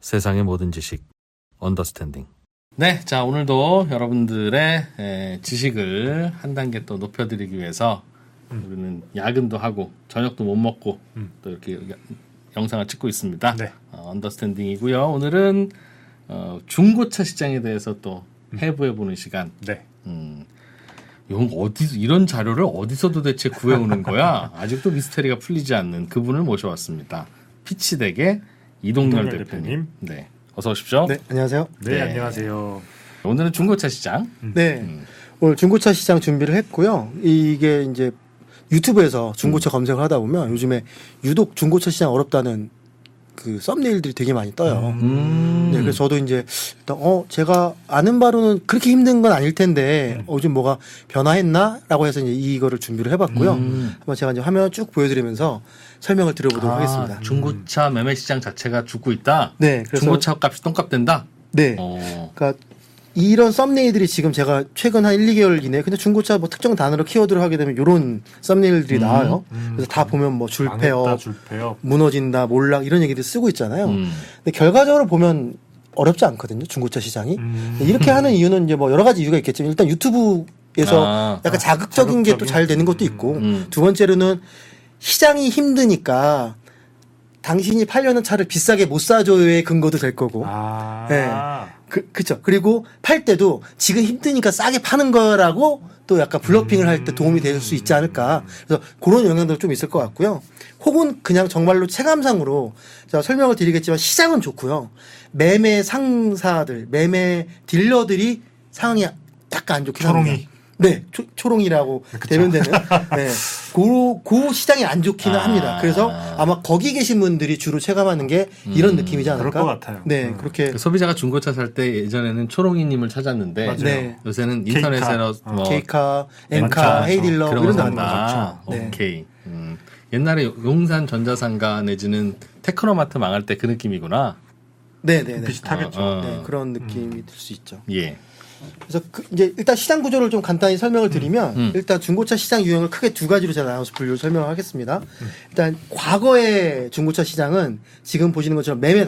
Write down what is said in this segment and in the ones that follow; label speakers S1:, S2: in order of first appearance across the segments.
S1: 세상의 모든 지식 언더스탠딩.
S2: 네, 자 오늘도 여러분들의 지식을 한 단계 또 높여드리기 위해서 우리는 야근도 하고 저녁도 못 먹고 또 이렇게 영상을 찍고 있습니다.
S3: 네.
S2: 언더스탠딩이고요. 오늘은 중고차 시장에 대해서 또 해부해보는 시간.
S3: 네.
S2: 이건 이런 자료를 어디서 도대체 구해오는 거야? 아직도 미스터리가 풀리지 않는 그분을 모셔왔습니다. 피치덱의 이동열 대표님. 네, 어서 오십시오.
S4: 네, 안녕하세요.
S3: 네, 안녕하세요.
S2: 오늘은 중고차 시장.
S4: 네, 오늘 중고차 시장 준비를 했고요. 이게 이제 유튜브에서 중고차 검색을 하다 보면 요즘에 유독 중고차 시장 어렵다는 그 썸네일들이 되게 많이 떠요. 네, 그래서 저도 이제 일단 제가 아는 바로는 그렇게 힘든 건 아닐 텐데 요즘 뭐가 변화했나라고 해서 이제 이거를 준비를 해봤고요. 한번 제가 이제 화면 쭉 보여드리면서 설명을 드려보도록 하겠습니다.
S2: 중고차 매매 시장 자체가 죽고 있다.
S4: 네, 그래서
S2: 중고차 값이 똥값 된다.
S4: 네, 그러니까 이런 썸네일들이 지금 제가 최근 한 1, 2개월 이내 근데 중고차 뭐 특정 단어로 키워드를 하게 되면 이런 썸네일들이 나와요. 그래서 다 보면 뭐 줄폐업, 무너진다, 몰락 이런 얘기들 쓰고 있잖아요. 근데 결과적으로 보면 어렵지 않거든요. 중고차 시장이. 이렇게 하는 이유는 이제 뭐 여러 가지 이유가 있겠지만 일단 유튜브에서 약간 자극적인 게 또 잘 되는 것도 있고 두 번째로는 시장이 힘드니까 당신이 팔려는 차를 비싸게 못 사줘요의 근거도 될 거고. 네. 그쵸. 그리고 팔 때도 지금 힘드니까 싸게 파는 거라고 또 약간 블러핑을 할 때 도움이 될 수 있지 않을까. 그래서 그런 영향도 좀 있을 것 같고요. 혹은 그냥 정말로 체감상으로 제가 설명을 드리겠지만 시장은 좋고요. 매매 상사들, 매매 딜러들이 상황이 약간 안 좋긴 합니다. 네, 초롱이라고 대변되는. 네, 그 시장이 안 좋기는 합니다. 그래서 아마 거기 계신 분들이 주로 체감하는 게 이런 느낌이지 않을까?
S3: 그럴 것 같아요.
S4: 네, 그렇게.
S2: 소비자가 중고차 살 때 예전에는 초롱이님을 찾았는데
S4: 네.
S2: 요새는 인터넷에서 뭐
S4: 케이카, 엔카, 헤이딜러
S2: 그런
S4: 이런
S2: 거
S4: 거 하는
S2: 산다.
S4: 거죠. 네.
S2: 오케이. 옛날에 용산 전자상가 내지는 테크노마트 망할 때 그 느낌이구나.
S4: 네.
S3: 비슷하겠죠.
S4: 네, 그런 느낌이 들 수 있죠.
S2: 예.
S4: 그래서 이제 일단 시장 구조를 좀 간단히 설명을 드리면 일단 중고차 시장 유형을 크게 두 가지로 제가 나눠서 분류를 설명을 하겠습니다. 일단 과거의 중고차 시장은 지금 보시는 것처럼 매매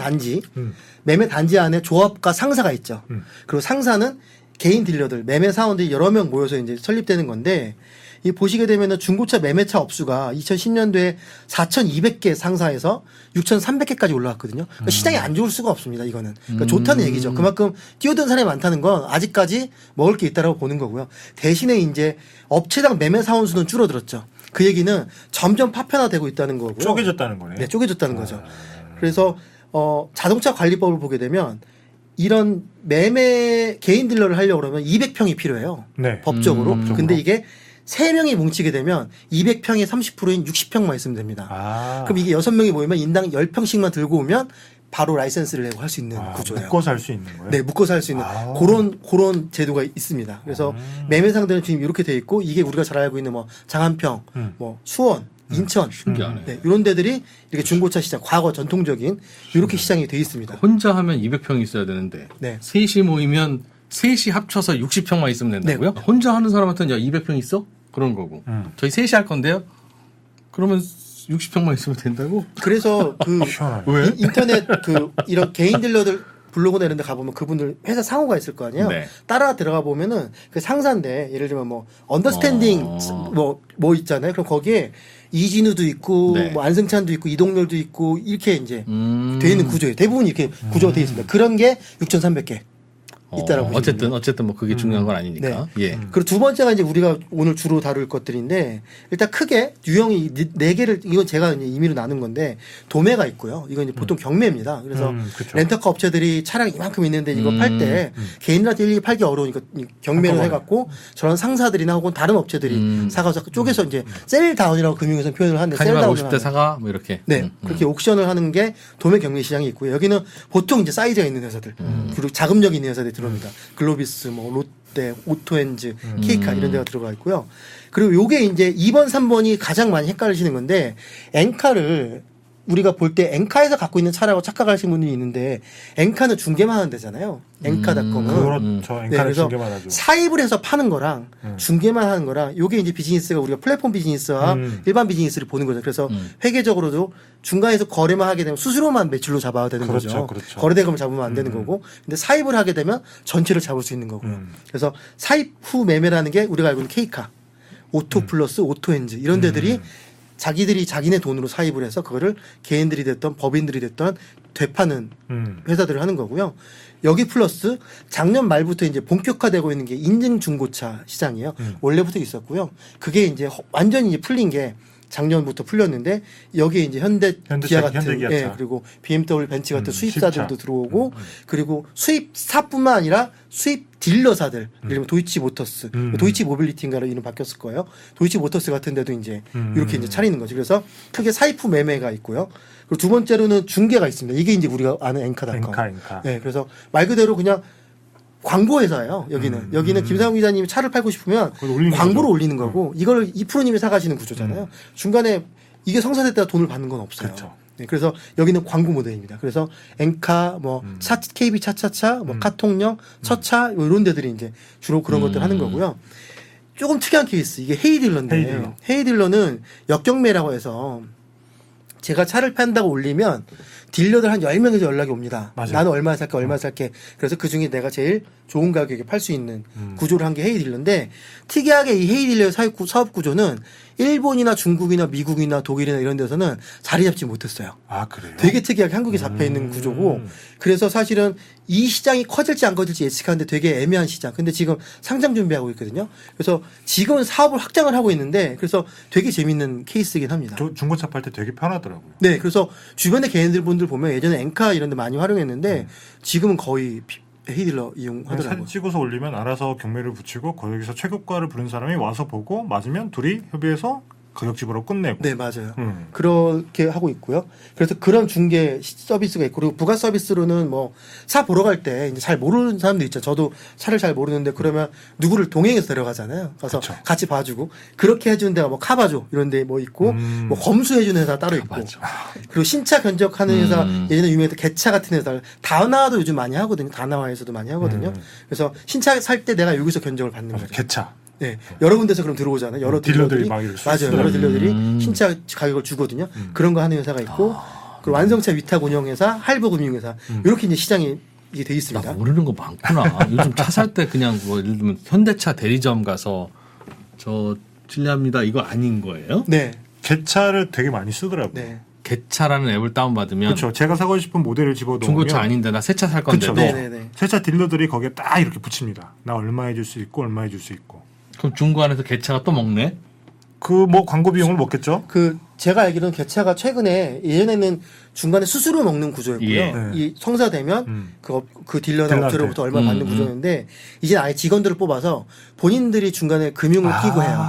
S4: 단지 안에 조합과 상사가 있죠. 그리고 상사는 개인 딜러들, 매매 사원들이 여러 명 모여서 이제 설립되는 건데 이 보시게 되면은 중고차 매매차 업수가 2010년도에 4,200개 상사에서 6,300개까지 올라왔거든요. 그러니까 시장이 안 좋을 수가 없습니다. 이거는 그러니까 좋다는 얘기죠. 그만큼 뛰어든 사람이 많다는 건 아직까지 먹을 게 있다라고 보는 거고요. 대신에 이제 업체당 매매 사원 수는 줄어들었죠. 그 얘기는 점점 파편화되고 있다는 거고요.
S3: 쪼개졌다는 거네요.
S4: 네, 쪼개졌다는 거죠. 그래서 자동차 관리법을 보게 되면 이런 매매 개인 딜러를 하려고 그러면 200평이 필요해요.
S3: 네.
S4: 법적으로. 근데 이게 3명이 뭉치게 되면 200평의 30%인 60평만 있으면 됩니다. 그럼 이게 6명이 모이면 인당 10평씩만 들고 오면 바로 라이센스를 내고 할 수 있는 구조예요.
S3: 묶어 살 수 있는 거예요?
S4: 네, 묶어 살 수 있는 그런 제도가 있습니다. 그래서 매매상들은 지금 이렇게 돼 있고 이게 우리가 잘 알고 있는 뭐 장안평, 뭐 수원, 인천,
S2: 신기하네.
S4: 네, 이런 데들이 이렇게 중고차 시장, 과거 전통적인 이렇게 시장이 돼 있습니다.
S2: 혼자 하면 200평이 있어야 되는데
S4: 네.
S2: 셋이 모이면 셋이 합쳐서 60평만 있으면 된다고요? 네. 혼자 하는 사람한테는 야 200평 있어? 그런 거고. 저희 셋이 할 건데요. 그러면 60평만 있으면 된다고?
S4: 그래서
S2: 왜?
S4: 인터넷 이런 개인 딜러들 블로그나 이런 데 가보면 그분들 회사 상호가 있을 거 아니에요?
S2: 네.
S4: 따라 들어가 보면은 그 상사인데 예를 들면 뭐 언더스탠딩 뭐 있잖아요. 그럼 거기에 이진우도 있고
S2: 네.
S4: 뭐 안승찬도 있고 이동열도 있고 이렇게 이제 돼 있는 구조예요. 대부분 이렇게 구조가 돼 있습니다. 그런 게 6,300개. 있다라고
S2: 어쨌든 뭐 그게 중요한 건 아니니까.
S4: 네.
S2: 예.
S4: 그리고 두 번째가 이제 우리가 오늘 주로 다룰 것들인데 일단 크게 유형이 4개를 이건 제가 이제 임의로 나눈 건데 도매가 있고요. 이건 이제 보통 경매입니다. 그래서 렌터카 업체들이 차량 이만큼 있는데 이거 팔 때 개인들한테 일일이 팔기 어려우니까 경매를 해갖고 저런 상사들이나 혹은 다른 업체들이 사가서 쪼개서 이제 셀다운이라고 금융에서 표현을 하는데
S2: 카니발 50대 사가 뭐 이렇게.
S4: 네. 그렇게 옥션을 하는 게 도매 경매 시장이 있고요. 여기는 보통 이제 사이즈가 있는 회사들 그리고 자금력이 있는 회사들이 들어옵니다. 글로비스, 뭐 롯데, 오토엔즈, 케이카 이런 데가 들어가 있고요. 그리고 요게 이제 2번, 3번이 가장 많이 헷갈리시는 건데 엔카를 우리가 볼 때 엔카에서 갖고 있는 차라고 착각하시는 분들이 있는데 엔카는 중개만 하는 데잖아요. 엔카닷컴은.
S3: 그렇죠. 엔카는
S4: 그래서
S3: 중개만 하죠.
S4: 사입을 해서 파는 거랑 중개만 하는 거랑 요게 이제 비즈니스가 우리가 플랫폼 비즈니스와 일반 비즈니스를 보는 거죠. 그래서 회계적으로도 중간에서 거래만 하게 되면 수수료만 매출로 잡아야 되는 거죠.
S3: 그렇죠.
S4: 거래대금을 잡으면 안 되는 거고. 근데 사입을 하게 되면 전체를 잡을 수 있는 거고요. 그래서 사입 후 매매라는 게 우리가 알고 있는 K카, 오토 플러스, 오토엔즈 이런 데들이 자기들이 자기네 돈으로 사입을 해서 그거를 개인들이 됐던 법인들이 됐던 되파는 회사들을 하는 거고요. 여기 플러스 작년 말부터 이제 본격화되고 있는 게 인증 중고차 시장이에요. 원래부터 있었고요. 그게 이제 완전히 이제 풀린 게 작년부터 풀렸는데 여기에 이제 현대 기아 같은 예, 그리고 BMW 벤츠 같은 수입사들도 들어오고 그리고 수입사뿐만 아니라 수입 딜러사들 예를 들면 도이치 모터스, 도이치 모빌리티인가로 이름 바뀌었을 거예요. 도이치 모터스 같은 데도 이제 이렇게 이제 차리는 거죠. 그래서 크게 사입 후 매매가 있고요. 그리고 두 번째로는 중개가 있습니다. 이게 이제 우리가 아는 엔카닷컴.
S3: 엔카.
S4: 예, 그래서 말 그대로 그냥 광고회사예요. 여기는 김상훈 기자님이 차를 팔고 싶으면 광고를 올리는 거고 이걸 이프로님이 사가시는 구조잖아요. 중간에 이게 성사됐다가 돈을 받는 건 없어요.
S3: 그렇죠.
S4: 네, 그래서 여기는 광고 모델입니다. 그래서 엔카, 뭐 KB 차차차, 뭐 카통령, 처차 이런 데들이 이제 주로 그런 것들 하는 거고요. 조금 특이한 케이스 이게 헤이딜러인데 헤이딜러는 역경매라고 해서 제가 차를 판다고 올리면 딜러들 한 10명에서 연락이 옵니다.
S3: 맞아요.
S4: 나는 얼마 살게, 얼마 살게. 그래서 그 중에 내가 제일 좋은 가격에 팔 수 있는 구조를 한 게 헤이딜러인데 특이하게 이 헤이딜러의 사업 구조는 일본이나 중국이나 미국이나 독일이나 이런 데서는 자리 잡지 못했어요.
S3: 아, 그래요?
S4: 되게 특이하게 한국에 잡혀 있는 구조고 그래서 사실은 이 시장이 커질지 안 커질지 예측하는데 되게 애매한 시장. 근데 지금 상장 준비하고 있거든요. 그래서 지금은 사업을 확장을 하고 있는데 그래서 되게 재밌는 케이스이긴 합니다.
S3: 중고차 팔 때 되게 편하더라고요.
S4: 네, 그래서 주변에 개인들 분들 보면 예전에 엔카 이런 데 많이 활용했는데 지금은 거의 헤이딜러 이용하더라고요.
S3: 사진 찍어서 올리면 알아서 경매를 붙이고 거기서 최고가를 부른 사람이 와서 보고 맞으면 둘이 협의해서 가격 집으로 끝내고.
S4: 네, 맞아요. 그렇게 하고 있고요. 그래서 그런 중개 서비스가 있고 그리고 부가 서비스로는 뭐 차 보러 갈 때 이제 잘 모르는 사람도 있죠. 저도 차를 잘 모르는데 그러면 누구를 동행해서 데려가잖아요. 가서
S3: 그쵸.
S4: 같이 봐주고 그렇게 해주는 데가 뭐 카바조 이런 데 뭐 있고 뭐 검수해주는 회사 따로 있고 그리고 신차 견적하는 회사 예전에 유명했던 개차 같은 회사 다나와도 요즘 많이 하거든요. 다나와에서도 많이 하거든요. 그래서 신차 살 때 내가 여기서 견적을 받는 거죠.
S3: 개차.
S4: 네, 여러 군데서 그럼 들어오잖아요. 여러 딜러들이
S3: 막
S4: 맞아요. 여러 딜러들이 신차 가격을 주거든요. 그런 거 하는 회사가 있고, 그리고 완성차 위탁 운영회사, 할부금융회사 이렇게 이제 시장이 이게 돼 있습니다.
S2: 나 모르는 거 많구나. 요즘 차 살 때 그냥 뭐 예를 들면 현대차 대리점 가서 저 실례합니다. 이거 아닌 거예요?
S4: 네,
S3: 개차를 되게 많이 쓰더라고요.
S4: 네,
S2: 개차라는 앱을 다운받으면
S3: 그렇죠. 제가 사고 싶은 모델을 집어넣으면
S2: 중고차 아닌데 나 새 차 살 건데도
S3: 그쵸.
S4: 네네네.
S3: 세차 딜러들이 거기에 딱 이렇게 붙입니다. 나 얼마 해줄 수 있고 얼마 해줄 수 있고.
S2: 그럼 중고 안에서 개차가 또 먹네?
S3: 그 뭐 광고 비용을 먹겠죠?
S4: 그 제가 알기로는 개차가 최근에 예전에는 중간에 수수료 먹는 구조였고요.
S2: 예.
S4: 이 성사되면 그 딜러나
S3: 딜러한테.
S4: 업체로부터 얼마 받는 구조였는데 이제 아예 직원들을 뽑아서 본인들이 중간에 금융을 끼고 해요.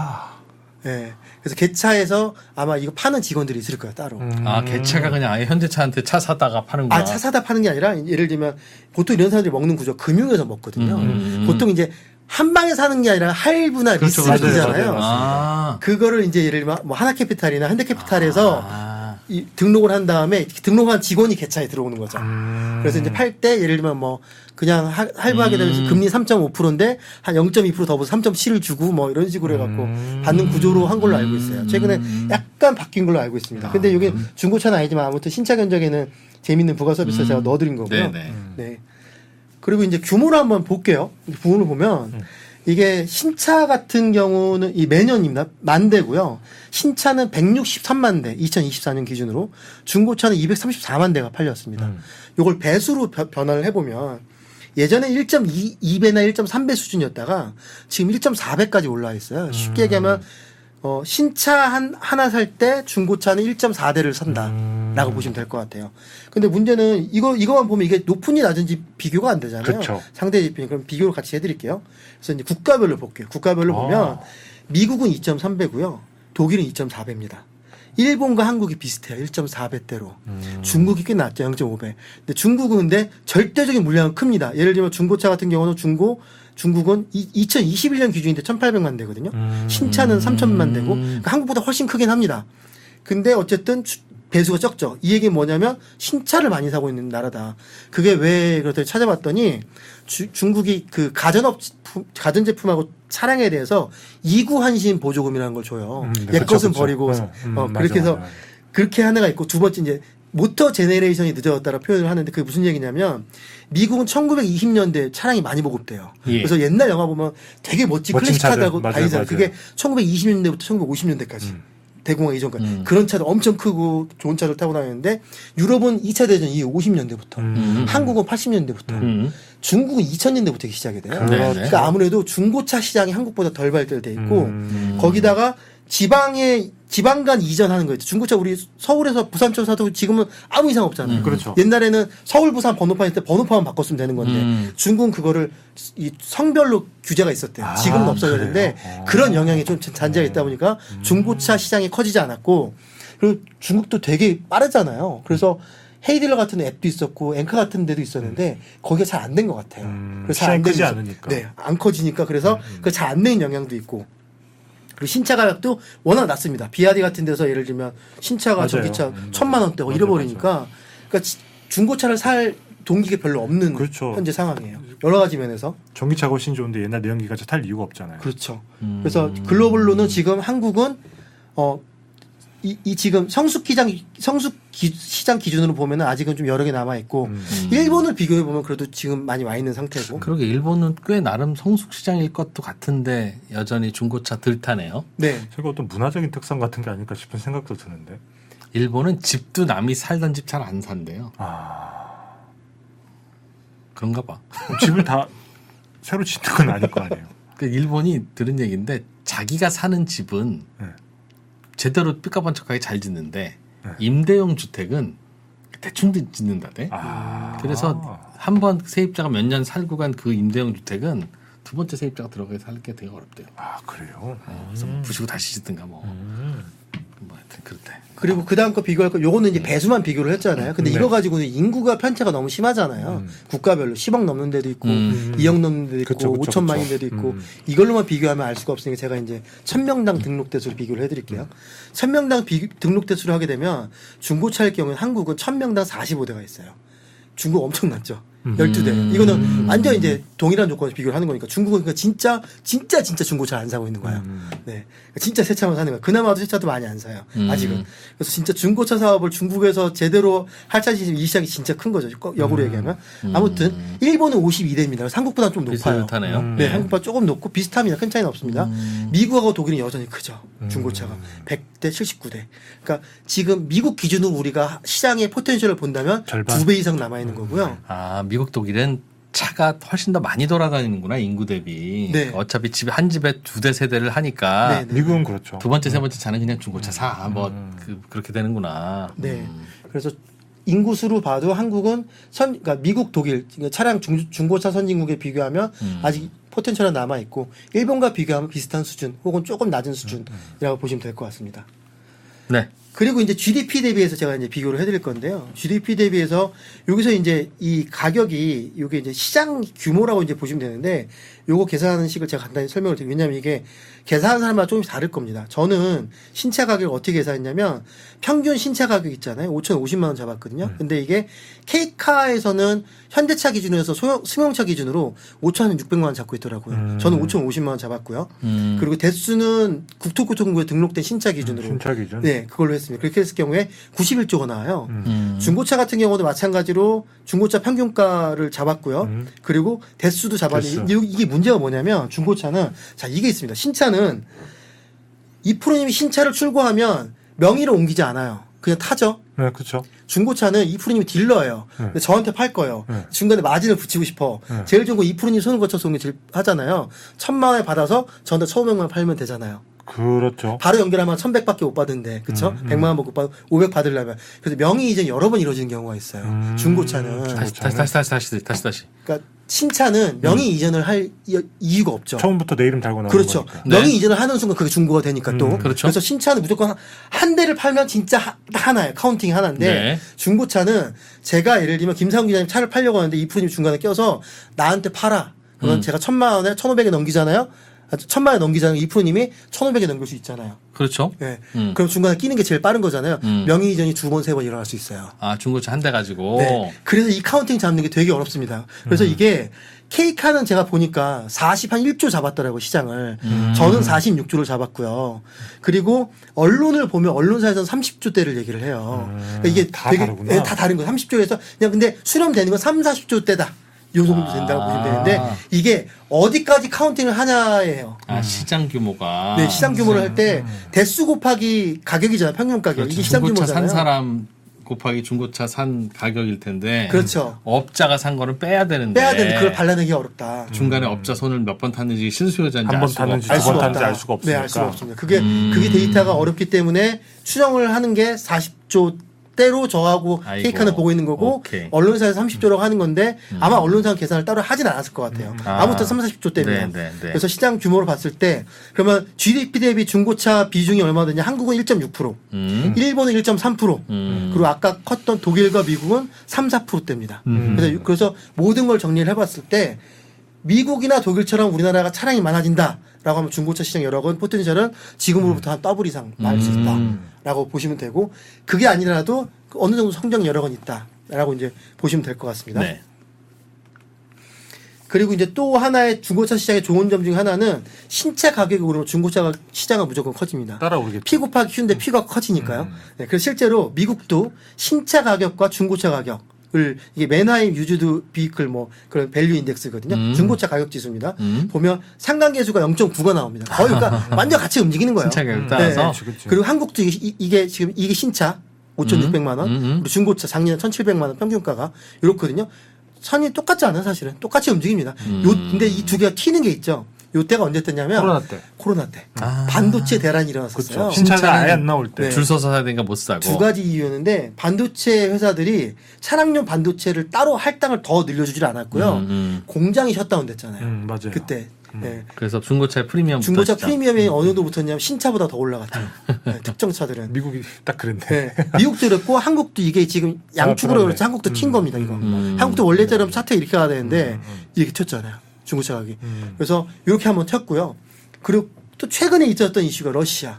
S4: 예. 그래서 개차에서 아마 이거 파는 직원들이 있을 거예요, 따로.
S2: 아, 개차가 그냥 아예 현대차한테 차 사다가 파는구나.
S4: 차 사다 파는 게 아니라 예를 들면 보통 이런 사람들이 먹는 구조 금융에서 먹거든요. 보통 이제 한 방에 사는 게 아니라 할부나
S2: 그렇죠,
S4: 리스잖아요.
S2: 아.
S4: 그거를 이제 예를 들면 뭐 하나캐피탈이나 현대캐피탈에서 이 등록을 한 다음에 등록한 직원이 개차에 들어오는 거죠. 그래서 이제 팔 때 예를 들면 뭐 그냥 할부하게 되면 금리 3.5%인데 한 0.2% 더 붙여서 3.7을 주고 뭐 이런 식으로 해갖고 받는 구조로 한 걸로 알고 있어요. 최근에 약간 바뀐 걸로 알고 있습니다. 근데 여기 중고차는 아니지만 아무튼 신차 견적에는 재밌는 부가 서비스 제가 넣어드린 거고요.
S2: 네네.
S4: 네. 그리고 이제 규모를 한번 볼게요. 부분을 보면 이게 신차 같은 경우는 이 매년입니다. 만 대고요. 신차는 163만 대, 2024년 기준으로 중고차는 234만 대가 팔렸습니다. 이걸 배수로 변화를 해보면 예전에 1.2배나 1.3배 수준이었다가 지금 1.4배까지 올라와 있어요. 쉽게 얘기하면 신차 하나 살 때 중고차는 1.4대를 산다라고 보시면 될 것 같아요. 근데 문제는 이거만 보면 이게 높은지 낮은지 비교가 안 되잖아요.
S3: 그쵸.
S4: 상대 지표. 그럼 비교를 같이 해드릴게요. 그래서 이제 국가별로 볼게요. 국가별로 보면 미국은 2.3배고요. 독일은 2.4배입니다. 일본과 한국이 비슷해요. 1.4배대로. 중국이 꽤 낮죠. 0.5배. 근데 중국은 근데 절대적인 물량은 큽니다. 예를 들면 중고차 같은 경우는 중국은 2021년 기준인데 1,800만 대거든요. 신차는 3,000만 대고 그러니까 한국보다 훨씬 크긴 합니다. 근데 어쨌든 배수가 적죠. 이 얘기는 뭐냐면 신차를 많이 사고 있는 나라다. 그게 왜 그렇다고 찾아봤더니 중국이 그 가전제품하고 차량에 대해서 이구환신 보조금이라는 걸 줘요. 옛 것은 버리고 그렇게 해서
S3: 맞아.
S4: 그렇게 하나가 있고 두 번째 이제 모터 제네레이션이 늦어졌다라고 표현을 하는데 그게 무슨 얘기냐면 미국은 1920년대 차량이 많이 보급돼요.
S2: 예.
S4: 그래서 옛날 영화 보면 되게 멋진 클래식카라고 다니잖아요. 그게 1920년대부터 1950년대까지. 대공황 이전까지 그런 차도 엄청 크고 좋은 차를 타고 다녔는데 유럽은 2차 대전 이후 50년대부터 한국은 80년대부터 중국은 2000년대부터 시작이 돼요. 그러니까 아무래도 중고차 시장이 한국보다 덜 발달돼 있고 거기다가 지방 간 이전하는 거예요. 중고차 우리 서울에서 부산 쪽 사도 지금은 아무 이상 없잖아요.
S3: 그렇죠.
S4: 옛날에는 서울 부산 번호판일 때 번호판만 바꿨으면 되는 건데 중국은 그거를 이 성별로 규제가 있었대요. 지금은 없어졌는데 그런 영향이 좀 잔재가 있다 보니까 중고차 시장이 커지지 않았고 그리고 중국도 되게 빠르잖아요. 그래서 헤이딜러 같은 앱도 있었고 앵커 같은 데도 있었는데 거기가 잘 안 된 것 같아요. 그래서
S3: 시장이 크지 않으니까.
S4: 네, 안 커지니까 그래서 그 잘 안 되는 영향도 있고. 그리고 신차 가격도 워낙 낮습니다. 비아디 같은 데서 예를 들면 신차가 전기차 1,000만 원대고 잃어버리니까 그러니까 중고차를 살 동기가 별로 없는
S3: 그렇죠.
S4: 현재 상황이에요. 여러 가지 면에서.
S3: 전기차가 훨씬 좋은데 옛날 내연기관차 탈 이유가 없잖아요.
S4: 그렇죠. 그래서 글로벌로는 지금 한국은 이 지금 성숙 시장 기준으로 보면은 아직은 좀 여러 개 남아 있고 일본을 비교해 보면 그래도 지금 많이 와 있는 상태고.
S2: 그러게 일본은 꽤 나름 성숙 시장일 것도 같은데 여전히 중고차 들 타네요.
S4: 네.
S3: 제가 어떤 문화적인 특성 같은 게 아닐까 싶은 생각도 드는데.
S2: 일본은 집도 남이 살던 집 잘 안 산대요. 그런가 봐.
S3: 집을 다 새로 짓는 건 아닐 거 아니에요.
S2: 그 일본이 들은 얘기인데 자기가 사는 집은 제대로 삐까번쩍하게 잘 짓는데 임대용 주택은 대충 짓는다대. 그래서 한 번 세입자가 몇 년 살고 간 그 임대용 주택은 두 번째 세입자가 들어가서 살기 되게 어렵대요.
S3: 그래요?
S2: 그래서 부시고 다시 짓든가 뭐 하여튼 그렇대.
S4: 그리고 그 다음 거 비교할 거 요거는 이제 배수만 비교를 했잖아요. 근데 이거 가지고는 인구가 편차가 너무 심하잖아요. 국가별로 10억 넘는 데도 있고 2억 넘는 데도 있고 5천만인 데도 있고 이걸로만 비교하면 알 수가 없으니까 제가 이제 1000명당 등록 대수를 비교를 해드릴게요. 1000명당 등록 대수를 하게 되면 중고차일 경우는 한국은 1000명당 45대가 있어요. 중국 엄청 낮죠. 12대. 이거는 완전 이제 동일한 조건에서 비교를 하는 거니까 중국은 그러니까 진짜 중고차 안 사고 있는 거야. 네. 진짜 새 차만 사는 거야. 그나마도 새 차도 많이 안 사요. 아직은. 그래서 진짜 중고차 사업을 중국에서 제대로 할 자신이 이 시장이 진짜 큰 거죠. 역으로 얘기하면. 아무튼 일본은 52대입니다. 한국보다 좀 높아요.
S2: 비슷하네요.
S4: 네. 한국보다 조금 높고 비슷합니다. 큰 차이는 없습니다. 미국하고 독일은 여전히 크죠. 중고차가. 100대 79대. 그러니까 지금 미국 기준으로 우리가 시장의 포텐셜을 본다면
S3: 절반.
S4: 2배 이상 남아있는 거고요.
S2: 미국 독일은 차가 훨씬 더 많이 돌아다니는구나 인구 대비.
S4: 네.
S2: 어차피 한 집에 2대 3대를 하니까
S4: 네.
S3: 미국은 그렇죠.
S2: 두 번째 세 번째 차는 그냥 중고차 사. 그렇게 되는구나.
S4: 네. 그래서 인구수로 봐도 한국은 그러니까 미국, 독일 차량 중고차 선진국에 비교하면 아직 포텐셜은 남아 있고 일본과 비교하면 비슷한 수준 혹은 조금 낮은 수준이라고 보시면 될 것 같습니다.
S2: 네.
S4: 그리고 이제 GDP 대비해서 제가 이제 비교를 해드릴 건데요. GDP 대비해서 여기서 이제 이 가격이 요게 이제 시장 규모라고 이제 보시면 되는데 요거 계산하는 식을 제가 간단히 설명을 드릴게요. 왜냐하면 이게 계산하는 사람마다 조금씩 다를 겁니다. 저는 신차 가격을 어떻게 계산했냐면 평균 신차 가격 있잖아요. 5,050만 원 잡았거든요. 근데 이게 K카에서는 현대차 기준에서 승용차 기준으로 5,600만 원 잡고 있더라고요. 저는 5,050만 원 잡았고요. 그리고 대수는 국토교통부에 등록된 신차 기준으로.
S3: 신차 기준?
S4: 네, 그걸로 했습니다. 그렇게 했을 경우에 91조가 나와요. 중고차 같은 경우도 마찬가지로 중고차 평균가를 잡았고요. 그리고 대수도 잡았는데 이게 문제가 뭐냐면 중고차는 자 이게 있습니다. 신차는 이 프로님이 신차를 출고하면 명의를 옮기지 않아요. 그냥 타죠.
S3: 네, 그렇죠.
S4: 중고차는 이프로님이 딜러예요. 근데 저한테 팔 거예요. 중간에 마진을 붙이고 싶어. 제일 좋은 거 이프로님 손을 거쳐서 온 게 제일 하잖아요. 1,000만 원에 받아서 저한테 1,500만 원 팔면 되잖아요.
S3: 그렇죠.
S4: 바로 연결하면 1,100밖에 못 받는데, 그쵸? 100만 원 받고 500 받으려면. 그래서 명의 이전 여러 번 이루어지는 경우가 있어요. 중고차는.
S2: 다시.
S4: 그러니까 신차는 명의 이전을 할 이유가 없죠.
S3: 처음부터 내 이름 달고 나오는
S4: 그렇죠.
S3: 거니까.
S4: 명의 이전을 하는 순간 그게 중고가 되니까 또.
S2: 그렇죠.
S4: 그래서 신차는 무조건 한 대를 팔면 진짜 하나예요. 카운팅이 하나인데
S2: 네.
S4: 중고차는 제가 예를 들면 김상훈 기자님 차를 팔려고 하는데 이프로님 중간에 껴서 나한테 팔아. 그건 제가 1,000만 원에 1,500에 넘기잖아요. 1,000만 원 넘기자는 2%님이 1,500에 넘길 수 있잖아요.
S2: 그렇죠.
S4: 네. 그럼 중간에 끼는 게 제일 빠른 거잖아요. 명의 이전이 2번, 3번 일어날 수 있어요.
S2: 아, 중고차 한 대 가지고.
S4: 네. 그래서 이 카운팅 잡는 게 되게 어렵습니다. 그래서 이게 K카는 제가 보니까 1조 잡았더라고요, 시장을. 저는 46조를 잡았고요. 그리고 언론을 보면 언론사에서는 30조대를 얘기를 해요. 그러니까 이게
S3: 다
S4: 되게
S3: 다르구나.
S4: 네, 다 다른 거예요. 30조에서 그냥 근데 수렴되는 건 40조대다. 요 정도 된다고 보시면 되는데 이게 어디까지 카운팅을 하냐예요.
S2: 아, 시장 규모가.
S4: 네, 시장 규모를 할 때 대수 곱하기 가격이잖아요. 평균 가격.
S2: 그렇죠.
S4: 이게 시장
S2: 중고차
S4: 규모잖아요.
S2: 산 사람 곱하기 중고차 산 가격일 텐데.
S4: 그렇죠.
S2: 업자가 산 거는 빼야 되는데.
S4: 빼야 되는 그걸 발라내기 어렵다.
S2: 중간에 업자 손을 몇 번 탔는지 실수요자인지
S3: 한
S2: 알
S3: 번
S2: 수가
S3: 탔는지
S2: 없다.
S3: 두 번 탔는지 알 수가 없으니까.
S4: 네, 알 수가 없습니다. 그게 데이터가 어렵기 때문에 추정을 하는 게 40조 대로 저하고
S2: 아이고.
S4: 케이크는 보고 있는 거고
S2: 오케이.
S4: 언론사에서 30조라고 하는 건데 아마 언론사는 계산을 따로 하진 않았을 것 같아요. 아무튼 30, 40조 대면.
S2: 네.
S4: 그래서 시장 규모로 봤을 때 그러면 GDP 대비 중고차 비중이 얼마 되냐? 한국은 1.6%, 일본은 1.3%, 그리고 아까 컸던 독일과 미국은 3, 4%대입니다. 그래서 모든 걸 정리를 해봤을 때 미국이나 독일처럼 우리나라가 차량이 많아진다라고 하면 중고차 시장 여러 건 포텐셜은 지금으로부터 한 더블 이상 나올 수 있다라고 보시면 되고 그게 아니라도 어느 정도 성장 여러 건 있다라고 이제 보시면 될 것 같습니다.
S2: 네.
S4: 그리고 이제 또 하나의 중고차 시장의 좋은 점 중에 하나는 신차 가격이 오르면 중고차 시장은 무조건 커집니다.
S3: 따라오르겠죠.
S4: P 곱하기 Q인데 P가 커지니까요. 네, 그래서 실제로 미국도 신차 가격과 중고차 가격을 이게 맨하임 유즈드 비이클 뭐 그런 밸류 인덱스거든요. 중고차 가격 지수입니다. 보면 상관계수가 0.9가 나옵니다. 거의 그러니까 완전 같이 움직이는 거예요.
S2: 신차 가격 따라서.
S3: 그치.
S4: 그리고 한국도 이게 지금 이게 신차 5,600만 원, 그리고 중고차 작년 1,700만 원 평균가가 이렇거든요. 선이 똑같지 않아요, 사실은. 똑같이 움직입니다. 근데 이 두 개가 튀는 게 있죠. 요때가 언제 떴냐면 코로나 때. 반도체 대란이 일어났었어요.
S3: 그렇죠. 신차가 아예 안 나올 때.
S4: 네.
S2: 줄 서서 사야 되니까 못 사고.
S4: 두 가지 이유였는데 반도체 회사들이 차량용 반도체를 따로 할당을 더 늘려주질 않았고요. 공장이 셧다운 됐잖아요.
S3: 맞아요.
S4: 그때. 네.
S2: 그래서 중고차 프리미엄
S4: 중고차 프리미엄이 어느 정도 붙었냐면 신차보다 더 올라갔죠. 네, 특정 차들은.
S3: 미국이 딱 그랬네.
S4: 네. 미국도 그랬고 한국도 이게 지금 양축으로 그렇지 한국도 튄 겁니다. 이거. 한국도 원래대로 차트 이렇게 가야 되는데 이렇게 튀었잖아요. 중고차 가격이. 그래서 이렇게 한번 튀었고요. 그리고 또 최근에 있었던 이슈가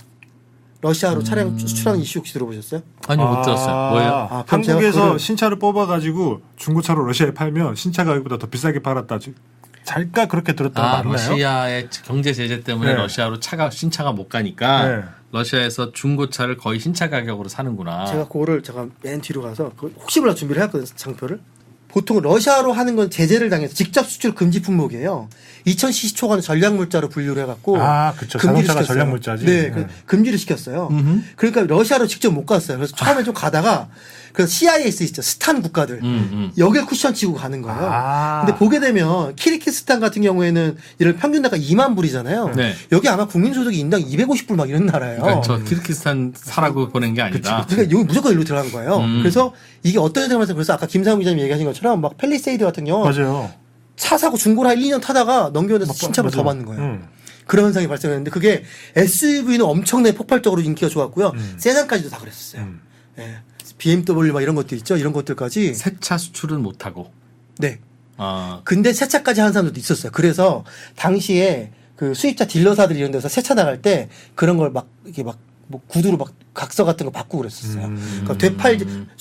S4: 러시아로 차량 수출하는 이슈 혹시 들어보셨어요?
S2: 아니요, 못 들었어요. 뭐예요?
S4: 그럼 제가
S3: 한국에서
S4: 그거를-
S3: 신차를 뽑아가지고 중고차로 러시아에 팔면 신차 가격보다 더 비싸게 팔았다. 잘까 그렇게 들었다고 맞나요?
S2: 러시아의 경제 제재 때문에
S3: 네.
S2: 러시아로 신차가 못 가니까
S3: 네.
S2: 러시아에서 중고차를 거의 신차 가격으로 사는구나.
S4: 제가 그거를 제가 맨 뒤로 가서 혹시 몰라 준비를 해왔거든요. 장표를. 보통 러시아로 하는 건 제재를 당해서 직접 수출 금지 품목이에요. 2000cc 초과는 전략물자로 분류를 해갖고
S3: 그쵸.
S4: 금지를
S3: 자동차가
S4: 시켰어요.
S3: 전략물자지.
S4: 네, 금지를 시켰어요. 그러니까 러시아로 직접 못 갔어요. 그래서 처음에 좀 가다가 그 CIS 있죠. 스탄 국가들 여길 쿠션 치고 가는 거예요. 근데 보게 되면 키르기스탄 같은 경우에는 이런 평균 나가 2만 불이잖아요.
S2: 네.
S4: 여기 아마 국민소득이 인당 250불 막 이런 나라예요.
S2: 그러니까 저 키르기스탄 사라고 보낸 게 아니다.
S4: 그러니까 여기 무조건 일로 들어간 거예요. 그래서 이게 어떤 상황에서 그래서 아까 김상훈 기자님 얘기하신 것처럼 막 펠리세이드 같은 경우
S3: 맞아요.
S4: 차 사고 중고로 한 1, 2년 타다가 넘겨오면서 신차를 더 받는 거예요. 그런 현상이 발생했는데 그게 SUV는 엄청나게 폭발적으로 인기가 좋았고요. 세단까지도 다 그랬었어요. 예. BMW 막 이런 것들 있죠. 이런 것들까지.
S2: 새 차 수출은 못 하고.
S4: 네.
S2: 아,
S4: 근데 새 차까지 하는 사람들도 있었어요. 그래서 당시에 그 수입차 딜러사들 이런 데서 새 차 나갈 때 그런 걸 막 이렇게 막 뭐 구두로 막 각서 같은 거 바꾸고 그랬었어요. 그러니까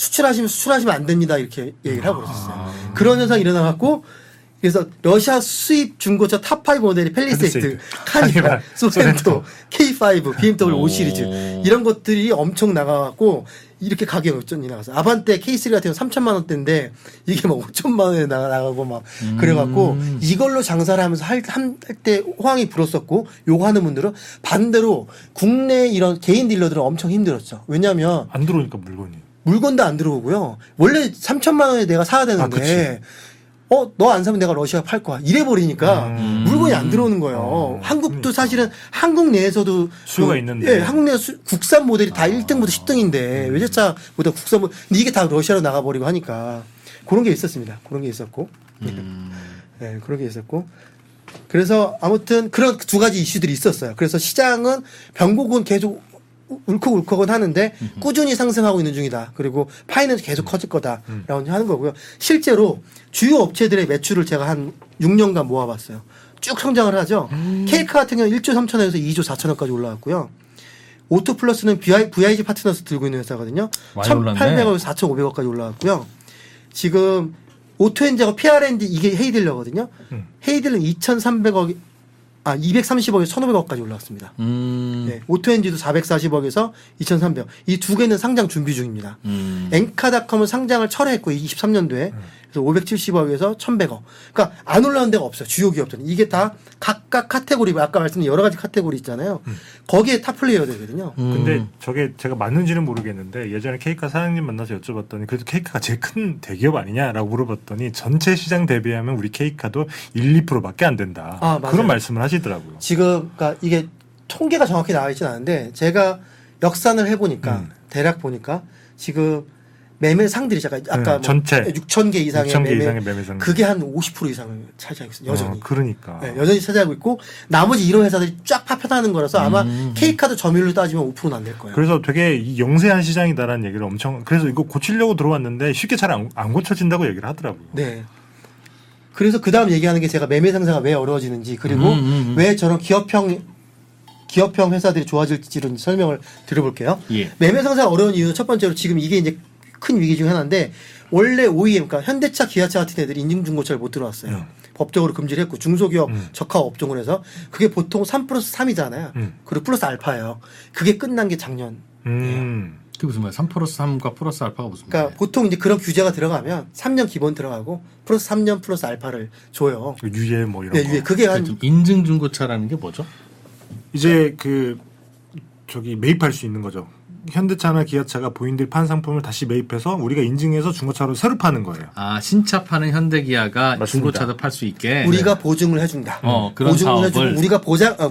S4: 수출하시면 안 됩니다. 이렇게 얘기를 하고 그랬었어요. 그런 현상이 일어나갖고 그래서 러시아 수입 중고차 탑5 모델이 펠리세이드, 카니발, 소렌토, K5, BMW 5 시리즈 이런 것들이 엄청 나가갖고 이렇게 가격이 어쩐지 나가서 아반떼 K3 같은 경우 3천만 원대인데 이게 막 5천만 원에 나가고 막 그래갖고 이걸로 장사를 하면서 할 때 호황이 불었었고 요거 하는 분들은 반대로 국내 이런 개인 딜러들은 엄청 힘들었죠. 왜냐하면
S3: 안 들어오니까 물건이.
S4: 물건도 안 들어오고요. 원래 3천만 원에 내가 사야 되는데 너 안 사면 내가 러시아 팔 거야. 이래 버리니까 물건이 안 들어오는 거예요. 한국도 사실은 한국 내에서도
S3: 수요가 있는데.
S4: 예, 한국 내 국산 모델이 다 1등부터 10등인데 외제차보다 국산 모델 근데 이게 다 러시아로 나가 버리고 하니까 그런 게 있었습니다. 그런 게 있었고. 네, 그런 게 있었고. 그래서 아무튼 그런 두 가지 이슈들이 있었어요. 그래서 시장은 변곡은 계속 울컥울컥은 하는데 꾸준히 상승하고 있는 중이다. 그리고 파이는 계속 커질 거다라고 하는 거고요. 실제로 주요 업체들의 매출을 제가 한 6년간 모아봤어요. 쭉 성장을 하죠. 케이카 같은 경우는 1조 3천억에서 2조 4천억까지 올라왔고요. 오토플러스는 VIG 파트너스 들고 있는 회사거든요. 1,800억에서 4,500억까지 올라왔고요. 지금 오토엔지하고 PRND 이게 헤이딜러거든요. 헤이딜러는 2,300억, 230억에서 1,500억까지 올라왔습니다. 네, 오토엔지도 440억에서 2,300억. 이 두 개는 상장 준비 중입니다. 엔카닷컴은 상장을 철회했고 23년도에 그래서 570억에서 1,100억. 그러니까 안 올라온 데가 없어요. 주요 기업들은. 이게 다 각각 카테고리, 아까 말씀드린 여러 가지 카테고리 있잖아요. 거기에 탑 플레이어들이거든요.
S3: 근데 저게 제가 맞는지는 모르겠는데 예전에 케이카 사장님 만나서 여쭤봤더니 그래도 케이카가 제일 큰 대기업 아니냐라고 물어봤더니 전체 시장 대비하면 우리 케이카도 1, 2%밖에 안 된다. 그런 말씀을 하시더라고요.
S4: 지금 그러니까 이게 통계가 정확히 나와 있지는 않은데 제가 역산을 해보니까 대략 보니까 지금 매매 상들이 아까 뭐
S3: 전체
S4: 6,000개 이상의
S3: 매매 상
S4: 그게 한 50% 이상을 차지하고 있어요. 여전히.
S3: 그러니까.
S4: 네, 여전히 차지하고 있고 나머지 이런 회사들이 쫙 파편하는 거라서 아마 K카드 점유율로 따지면 5%는 안 될 거예요.
S3: 그래서 되게 영세한 시장이다라는 얘기를 엄청 그래서 이거 고치려고 들어왔는데 쉽게 잘 안 고쳐진다고 얘기를 하더라고요.
S4: 네. 그래서 그 다음 얘기하는 게 제가 매매 상사가 왜 어려워지는지 그리고 왜 저런 기업형 회사들이 좋아질지를 설명을 드려볼게요.
S2: 예.
S4: 매매 상사가 어려운 이유는 첫 번째로 지금 이게 이제 큰 위기 중 하나인데 원래 OEM, 그러니까 현대차, 기아차 같은 애들이 인증중고차를 못 들어왔어요. 법적으로 금지를 했고 중소기업 적합 업종을 해서 그게 보통 3+3이잖아요. 그리고 플러스 알파예요. 그게 끝난 게 작년.
S2: 그게 무슨 말이야? 3+3과 플러스 알파가 무슨 말이야?
S4: 그러니까 보통 이제 그런 규제가 들어가면 3년 기본 들어가고 플러스 3년 플러스 알파를 줘요.
S3: 유예 뭐 이런
S4: 네,
S3: 거.
S4: 유예. 그게 한
S2: 인증중고차라는 게 뭐죠?
S3: 이제 매입할 수 있는 거죠. 현대차나 기아차가 본인들이 판 상품을 다시 매입해서 우리가 인증해서 중고차로 새로 파는 거예요.
S2: 신차 파는 현대기아가
S3: 맞습니다.
S2: 중고차도 팔 수 있게
S4: 우리가 보증을 해준다.
S2: 그런
S4: 보증을 해주고
S2: 사업을
S4: 우리가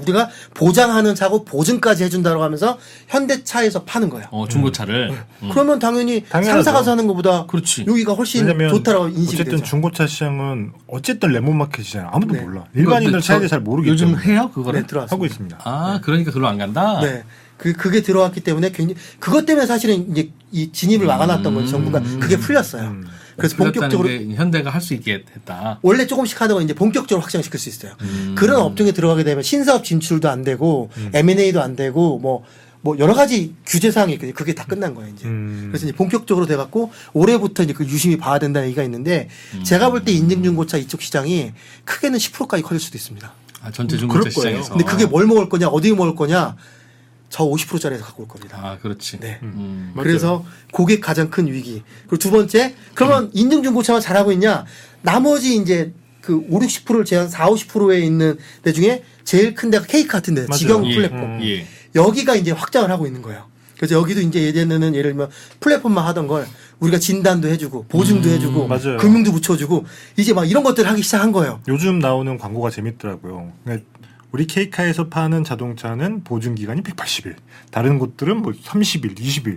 S4: 보장하는 차고 보증까지 해준다고 하면서 현대차에서 파는 거예요.
S2: 중고차를.
S4: 그러면 당연히
S3: 당연하죠.
S4: 상사가 사는 것보다
S2: 그렇지.
S4: 여기가 훨씬 좋다라고 인식이
S3: 어쨌든
S4: 되죠.
S3: 중고차 시장은 어쨌든 레몬마켓이잖아요. 아무도
S4: 네.
S3: 몰라. 일반인들 차에 대해 잘 모르겠죠.
S2: 요즘 해요 그거를?
S4: 네, 들어왔습니다.
S3: 하고 있습니다.
S2: 그러니까 그로 안 간다.
S4: 네. 그게 들어왔기 때문에 굉장히 그것 때문에 사실은 이제 이 진입을 막아놨던 거죠. 정부가 그게 풀렸어요. 그래서 본격적으로
S2: 현대가 할 수 있게 했다.
S4: 원래 조금씩 하다가 이제 본격적으로 확장시킬 수 있어요. 그런 업종에 들어가게 되면 신사업 진출도 안 되고 M&A도 안 되고 뭐 여러 가지 규제 사항이 있거든요. 그게 다 끝난 거예요, 이제. 그래서 이제 본격적으로 돼 갖고 올해부터 이제 그 유심히 봐야 된다는 얘기가 있는데 제가 볼 때 인증중고차 이쪽 시장이 크게는 10%까지 커질 수도 있습니다.
S2: 전체 중고차 시장에서.
S4: 근데 그게 뭘 먹을 거냐, 어디 먹을 거냐, 저 50%짜리에서 갖고 올 겁니다.
S2: 그렇지.
S4: 네. 그래서 그게 가장 큰 위기. 그리고 두 번째, 그러면 인증중고차만 잘하고 있냐? 나머지 이제 그 5, 60%를 제한 4, 50%에 있는 데 중에 제일 큰 데가 케이크 같은 데, 직영 플랫폼. 여기가 이제 확장을 하고 있는 거예요. 그래서 여기도 이제 예전에는 예를 들면 플랫폼만 하던 걸 우리가 진단도 해주고 보증도 해주고
S3: 맞아요.
S4: 금융도 붙여주고 이제 막 이런 것들을 하기 시작한 거예요.
S3: 요즘 나오는 광고가 재밌더라고요. 우리 케이카에서 파는 자동차는 보증 기간이 180일, 다른 곳들은 뭐 30일, 20일.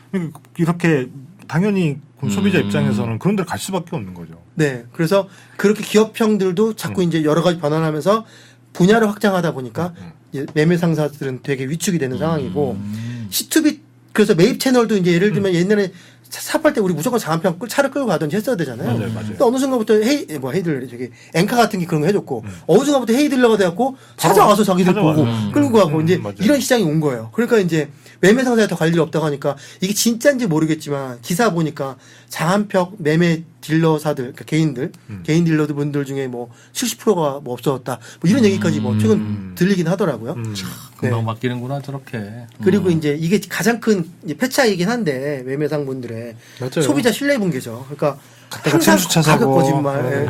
S3: 이렇게 당연히 소비자 입장에서는 그런 데를 갈 수밖에 없는 거죠.
S4: 네, 그래서 그렇게 기업형들도 자꾸 이제 여러 가지 변환하면서 분야를 확장하다 보니까 이제 매매 상사들은 되게 위축이 되는 상황이고 C2B 그래서 매입 채널도 이제 예를 들면 옛날에 삽할 때 우리 무조건 장안평 차를 끌고 가든지 했어야 되잖아요.
S3: 맞아요.
S4: 근데 어느 순간부터 헤이딜러 저기 엔카 같은 게 그런 거 해줬고 어느 순간부터 헤이딜러가 돼갖고 찾아와서 자기들 보고 끌고 가고 이제
S3: 맞아요.
S4: 이런 시장이 온 거예요. 그러니까 이제 매매 상사에 더 갈 일이 없다고 하니까 이게 진짜인지 모르겠지만 기사 보니까 장안평 매매 딜러사들 그러니까 개인 딜러들 분들 중에 뭐 70%가 뭐 없어졌다 뭐 이런 얘기까지 뭐 최근 들리긴 하더라고요.
S2: 금방 바뀌는구나 저렇게.
S4: 그리고 이제 이게 가장 큰 폐차이긴 한데 매매상분들의 소비자 신뢰 붕괴죠. 그러니까 항상 가격 거짓말,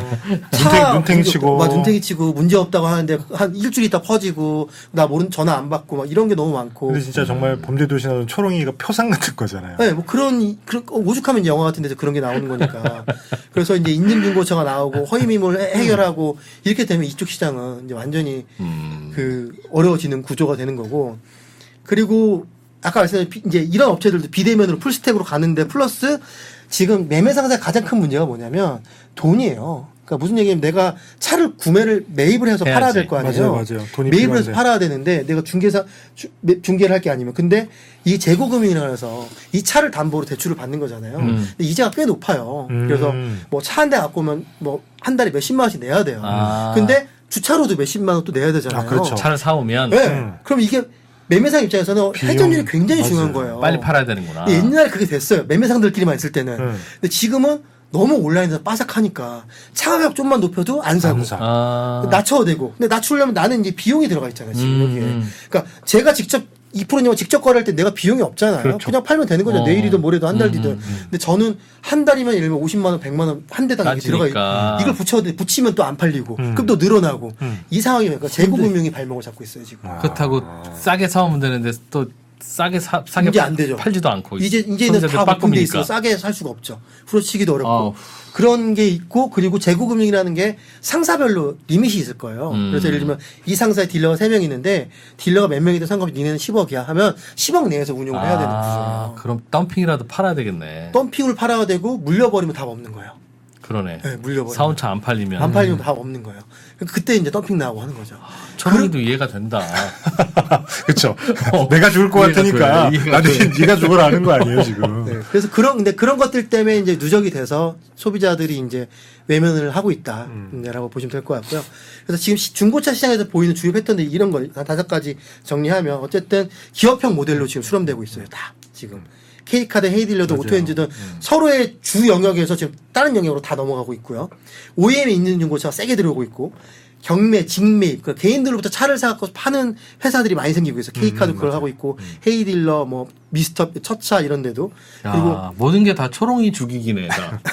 S3: 눈탱이 치고,
S4: 눈탱이 치고 문제 없다고 하는데 한 일주일 있다 퍼지고 나 전화 안 받고 막 이런 게 너무 많고.
S3: 근데 진짜 정말 범죄도시 나오는 초롱이가 표상 같은 거잖아요.
S4: 네, 뭐 그런 오죽하면 영화 같은 데서 그런 게 나오는 거니까. 그래서 이제 인증중고차가 나오고 허위미물 해결하고 이렇게 되면 이쪽 시장은 이제 완전히 그 어려워지는 구조가 되는 거고. 그리고 아까 말씀드린 이제 이런 업체들도 비대면으로 풀스택으로 가는데 플러스 지금 매매 상사의 가장 큰 문제가 뭐냐면 돈이에요. 그러니까 무슨 얘기냐면 내가 차를 매입을 해서
S2: 해야지.
S4: 팔아야 될 거 아니에요.
S3: 맞아요. 돈이
S4: 매입을 해서
S3: 필요한데.
S4: 팔아야 되는데 내가 중개를 할 게 아니면 근데 이 재고금융이라 해서 이 차를 담보로 대출을 받는 거잖아요. 근데 이자가 꽤 높아요. 그래서 뭐 차 한 대 갖고 오면 뭐 한 달에 몇십만 원씩 내야 돼요. 근데 주차료도 몇십만 원 또 내야 되잖아요.
S3: 그렇죠.
S2: 차를 사오면.
S4: 네. 그럼 이게 매매상 입장에서는 회전율이 굉장히 중요한 거예요.
S2: 빨리 팔아야 되는구나.
S4: 옛날에 그게 됐어요. 매매상들끼리만 있을 때는. 근데 지금은 너무 온라인에서 빠삭하니까 차 가격 좀만 높여도 안 사고 낮춰도 되고. 근데 낮추려면 나는 이제 비용이 들어가 있잖아요. 지금 여기에. 그러니까 제가 직접 2%님 직접 거래할 때 내가 비용이 없잖아요.
S3: 그렇죠.
S4: 그냥 팔면 되는 거죠. 내일이든 모레든 한 달 뒤든. 근데 저는 한 달이면 예를 들면 50만 원, 100만 원 한 대당 이렇게 들어가 있고 이걸 붙이면 또 안 팔리고 그럼 또 늘어나고 이 상황이니까 재고금융이 발목을 잡고 있어요 지금.
S2: 그렇다고 싸게 사오면 되는데 또 싸게
S4: 이제 안 되죠.
S2: 팔지도 않고
S4: 이제는 다 오픈돼 있어 싸게 살 수가 없죠. 후려치기도 어렵고 그런 게 있고 그리고 재고금융이라는 게 상사별로 리밋이 있을 거예요. 그래서 예를 들면 이 상사에 딜러가 3명 있는데 딜러가 몇 명이든 상관없이 니네는 10억이야 하면 10억 내에서 운용을 해야 되는 구조예요.
S2: 그럼 덤핑이라도 팔아야 되겠네.
S4: 덤핑을 팔아야 되고 물려버리면 답 없는 거예요.
S2: 그러네.
S4: 네, 물려버리면.
S2: 사온 차 안 팔리면.
S4: 답 없는 거예요. 그때 이제 덤핑 나오고 하는 거죠.
S2: 초롱이도 이해가 된다.
S3: 그렇죠. 내가 죽을 것 같으니까 나중에 네가 죽으라는 거 아니에요 지금.
S4: 네, 그래서 근데 그런 것들 때문에 이제 누적이 돼서 소비자들이 이제 외면을 하고 있다라고 보시면 될 것 같고요. 그래서 지금 중고차 시장에서 보이는 주요 패턴들 이런 걸 한 5가지 정리하면 어쨌든 기업형 모델로 지금 수렴되고 있어요. 다 지금. K카드, 헤이딜러든 오토엔지든 서로의 주 영역에서 지금 다른 영역으로 다 넘어가고 있고요. OEM에 있는 중고차가 세게 들어오고 있고 경매, 직매입, 그러니까 개인들로부터 차를 사갖고 파는 회사들이 많이 생기고 있어요. K카드 그걸 하고 있고 헤이딜러, 뭐 미스터, 첫차 이런 데도. 그리고
S2: 모든 게 다 초롱이 죽이기네.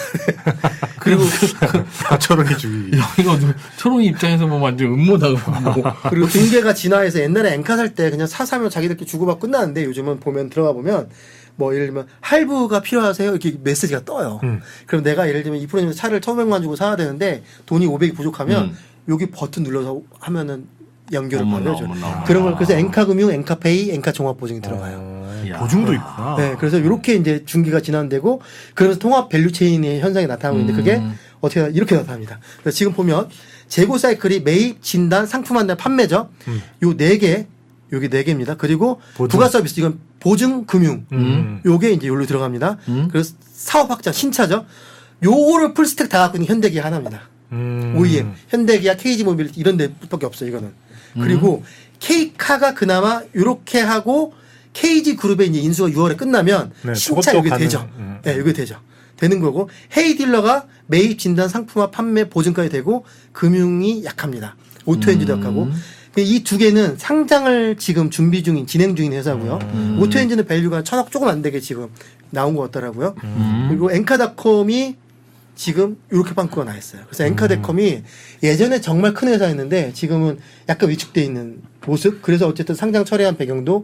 S4: 그리고
S3: 초롱이 죽이기.
S2: 이거 초롱이 입장에서 보면 완전 음모다.
S4: 그리고 등계가 진화해서 옛날에 엔카 살 때 그냥 사면 자기들끼리 주고받고 끝나는데 요즘은 들어가 보면 뭐 예를 들면 할부가 필요하세요? 이렇게 메시지가 떠요. 그럼 내가 예를 들면 2%면 차를 1,500만 주고 사야 되는데 돈이 500이 부족하면 여기 버튼 눌러서 하면은 연결을 받아줘. 그런 걸 그래서 엔카금융, 엔카페이, 엔카종합보증이 들어가요.
S3: 보증도 있구나.
S4: 네, 그래서 이렇게 이제 중기가 진화되고 그러면서 통합 밸류체인의 현상이 나타나고 있는데 그게 어떻게 이렇게 나타납니다. 그래서 지금 보면 재고 사이클이 매입, 진단, 상품 안내, 판매죠. 요 4개. 여기 4개입니다. 그리고 부가 서비스, 이건 보증, 금융. 요게 이제 여기로 들어갑니다. 그래서 사업 확장, 신차죠. 요거를 풀스택 다 갖고 있는 현대기아 하나입니다. OEM. 현대기아, KG 모빌리티 이런 데밖에 없어요, 이거는. 그리고 K카가 그나마 요렇게 하고 KG 그룹의 이제 인수가 6월에 끝나면 신차 여기 되죠. 네, 여기 되죠. 되는 거고 헤이딜러가 매입, 진단, 상품화, 판매, 보증까지 되고 금융이 약합니다. 오토엔진도 약하고 이 2개는 상장을 지금 진행 중인 회사고요. 오토엔진은 밸류가 1,000억 조금 안 되게 지금 나온 것 같더라고요. 그리고 엔카닷컴이 지금 이렇게 빵꾸가 나 있어요. 그래서 엔카닷컴이 예전에 정말 큰 회사였는데 지금은 약간 위축돼 있는 모습. 그래서 어쨌든 상장 철회한 배경도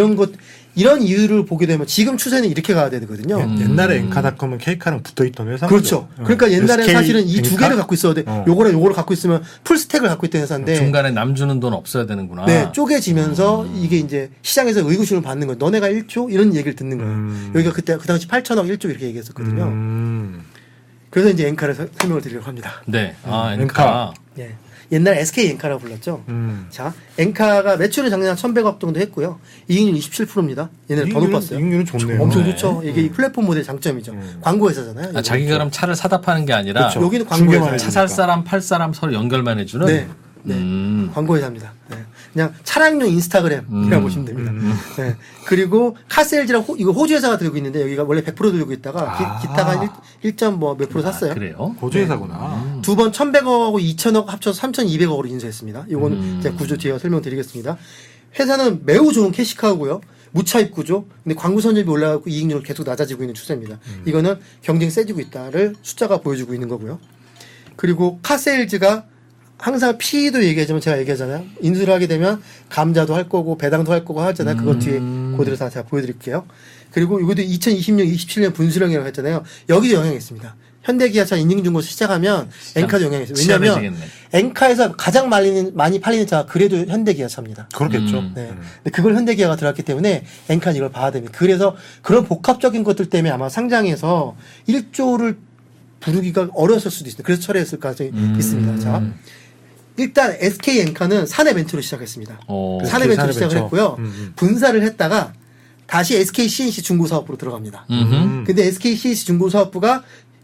S4: 이런 이유를 보게 되면 지금 추세는 이렇게 가야 되거든요.
S3: 옛날에 엔카닷컴은 K카랑 붙어있던 회사죠.
S4: 그렇죠. 그러니까 옛날에는 사실은 이 2개를 갖고 있어야 돼. 요거를 갖고 있으면 풀스택을 갖고 있던 회사인데
S2: 중간에 남 주는 돈 없어야 되는구나.
S4: 네, 쪼개지면서 이게 이제 시장에서 의구심을 받는 거예요. 너네가 1조 이런 얘기를 듣는 거예요. 여기가 그때 그 당시 8천억 1조 이렇게 얘기했었거든요. 그래서 이제 엔카를 설명을 드리려고 합니다.
S2: 네, 엔카.
S4: 네. 옛날 SK 엔카라고 불렀죠. 자, 엔카가 매출을 작년 한 1,100억 정도 했고요. 이익률 27%입니다. 얘네는 더 높았어요.
S3: 이익률은 좋네요.
S4: 엄청 좋죠. 이게 플랫폼 모델 장점이죠. 광고 회사잖아요.
S2: 자기가 그럼 차를 사다 파는 게 아니라
S4: 그렇죠. 여기는 광고 회사.
S2: 차 살 사람 팔 사람 서로 연결만 해주는.
S4: 네. 광고 회사입니다. 네. 그냥 차량용 인스타그램이라고 보시면 됩니다. 네. 그리고 카세일즈라고 이거 호주 회사가 들고 있는데 여기가 원래 100% 들고 있다가 기타가 1점 뭐 몇 프로 샀어요.
S2: 그래요?
S3: 호주 회사구나.
S4: 두 번 1,100억하고 2,000억 합쳐서 3,200억으로 인수했습니다. 이거는 제가 구조 뒤에 설명드리겠습니다. 회사는 매우 좋은 캐시카우고요. 무차입 구조. 근데 광고 선점이 올라가고 이익률은 계속 낮아지고 있는 추세입니다. 이거는 경쟁이 세지고 있다를 숫자가 보여주고 있는 거고요. 그리고 카세일즈가 항상 PE도 얘기하지만 제가 얘기하잖아요. 인수를 하게 되면 감자도 할 거고 배당도 할 거고 하잖아요. 그것 뒤에 그대로 다 제가 보여드릴게요. 그리고 이것도 2020년, 27년 분수령이라고 했잖아요. 여기도 영향이 있습니다. 현대기아차 인증중고 시작하면 엔카도 영향이 있어요. 왜냐하면 엔카에서 가장 많이 팔리는 차가 그래도 현대기아차입니다.
S3: 그렇겠죠.
S4: 네. 근데 그걸 현대기아가 들어갔기 때문에 엔카는 이걸 봐야 됩니다. 그래서 그런 복합적인 것들 때문에 아마 상장에서 1조를 부르기가 어려웠을 수도 있습니다. 그래서 철회했을 가능성이 있습니다. 자. 일단 SK 엔카는 사내 벤처로 시작했습니다. 사내 벤처로 시작을 했고요. 분사를 했다가 다시 SK CNC 중고사업부로 들어갑니다. 근데 SK CNC 중고사업부가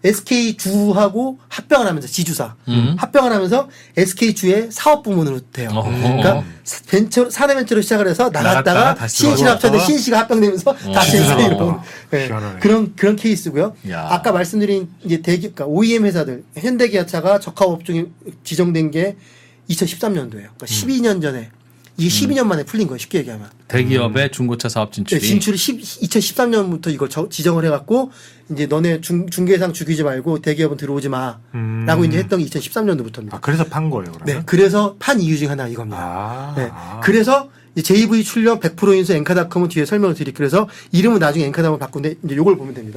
S4: SK 주하고 합병을 하면서 지주사 합병을 하면서 SK 주의 사업 부문으로 돼요. 그러니까 사내벤처로 시작을 해서 나갔다가 신시가 합쳐서 신시가 합병되면서 다시 SK로 네. 그런 케이스고요.
S2: 야.
S4: 아까 말씀드린 이제 그러니까 OEM 회사들 현대기아차가 적합 업종이 지정된 게 2013년도예요. 그러니까 12년 전에 이게 12년 만에 풀린 거예요. 쉽게 얘기하면.
S2: 대기업의 중고차 사업 진출이.
S4: 네, 진출이 2013년부터 이걸 지정을 해갖고 이제 너네 중개상 죽이지 말고 대기업은 들어오지 마라고 이제 했던 게 2013년도부터입니다.
S3: 아, 그래서 판 거예요. 그러면?
S4: 네, 그래서 판 이유 중 하나 이겁니다.
S3: 아,
S4: 네, 그래서 JV 출력 100% 인수 엔카닷컴은 뒤에 설명을 드릴게요. 그래서 이름은 나중에 엔카닷컴을 바꾼데 이제 요걸 보면 됩니다.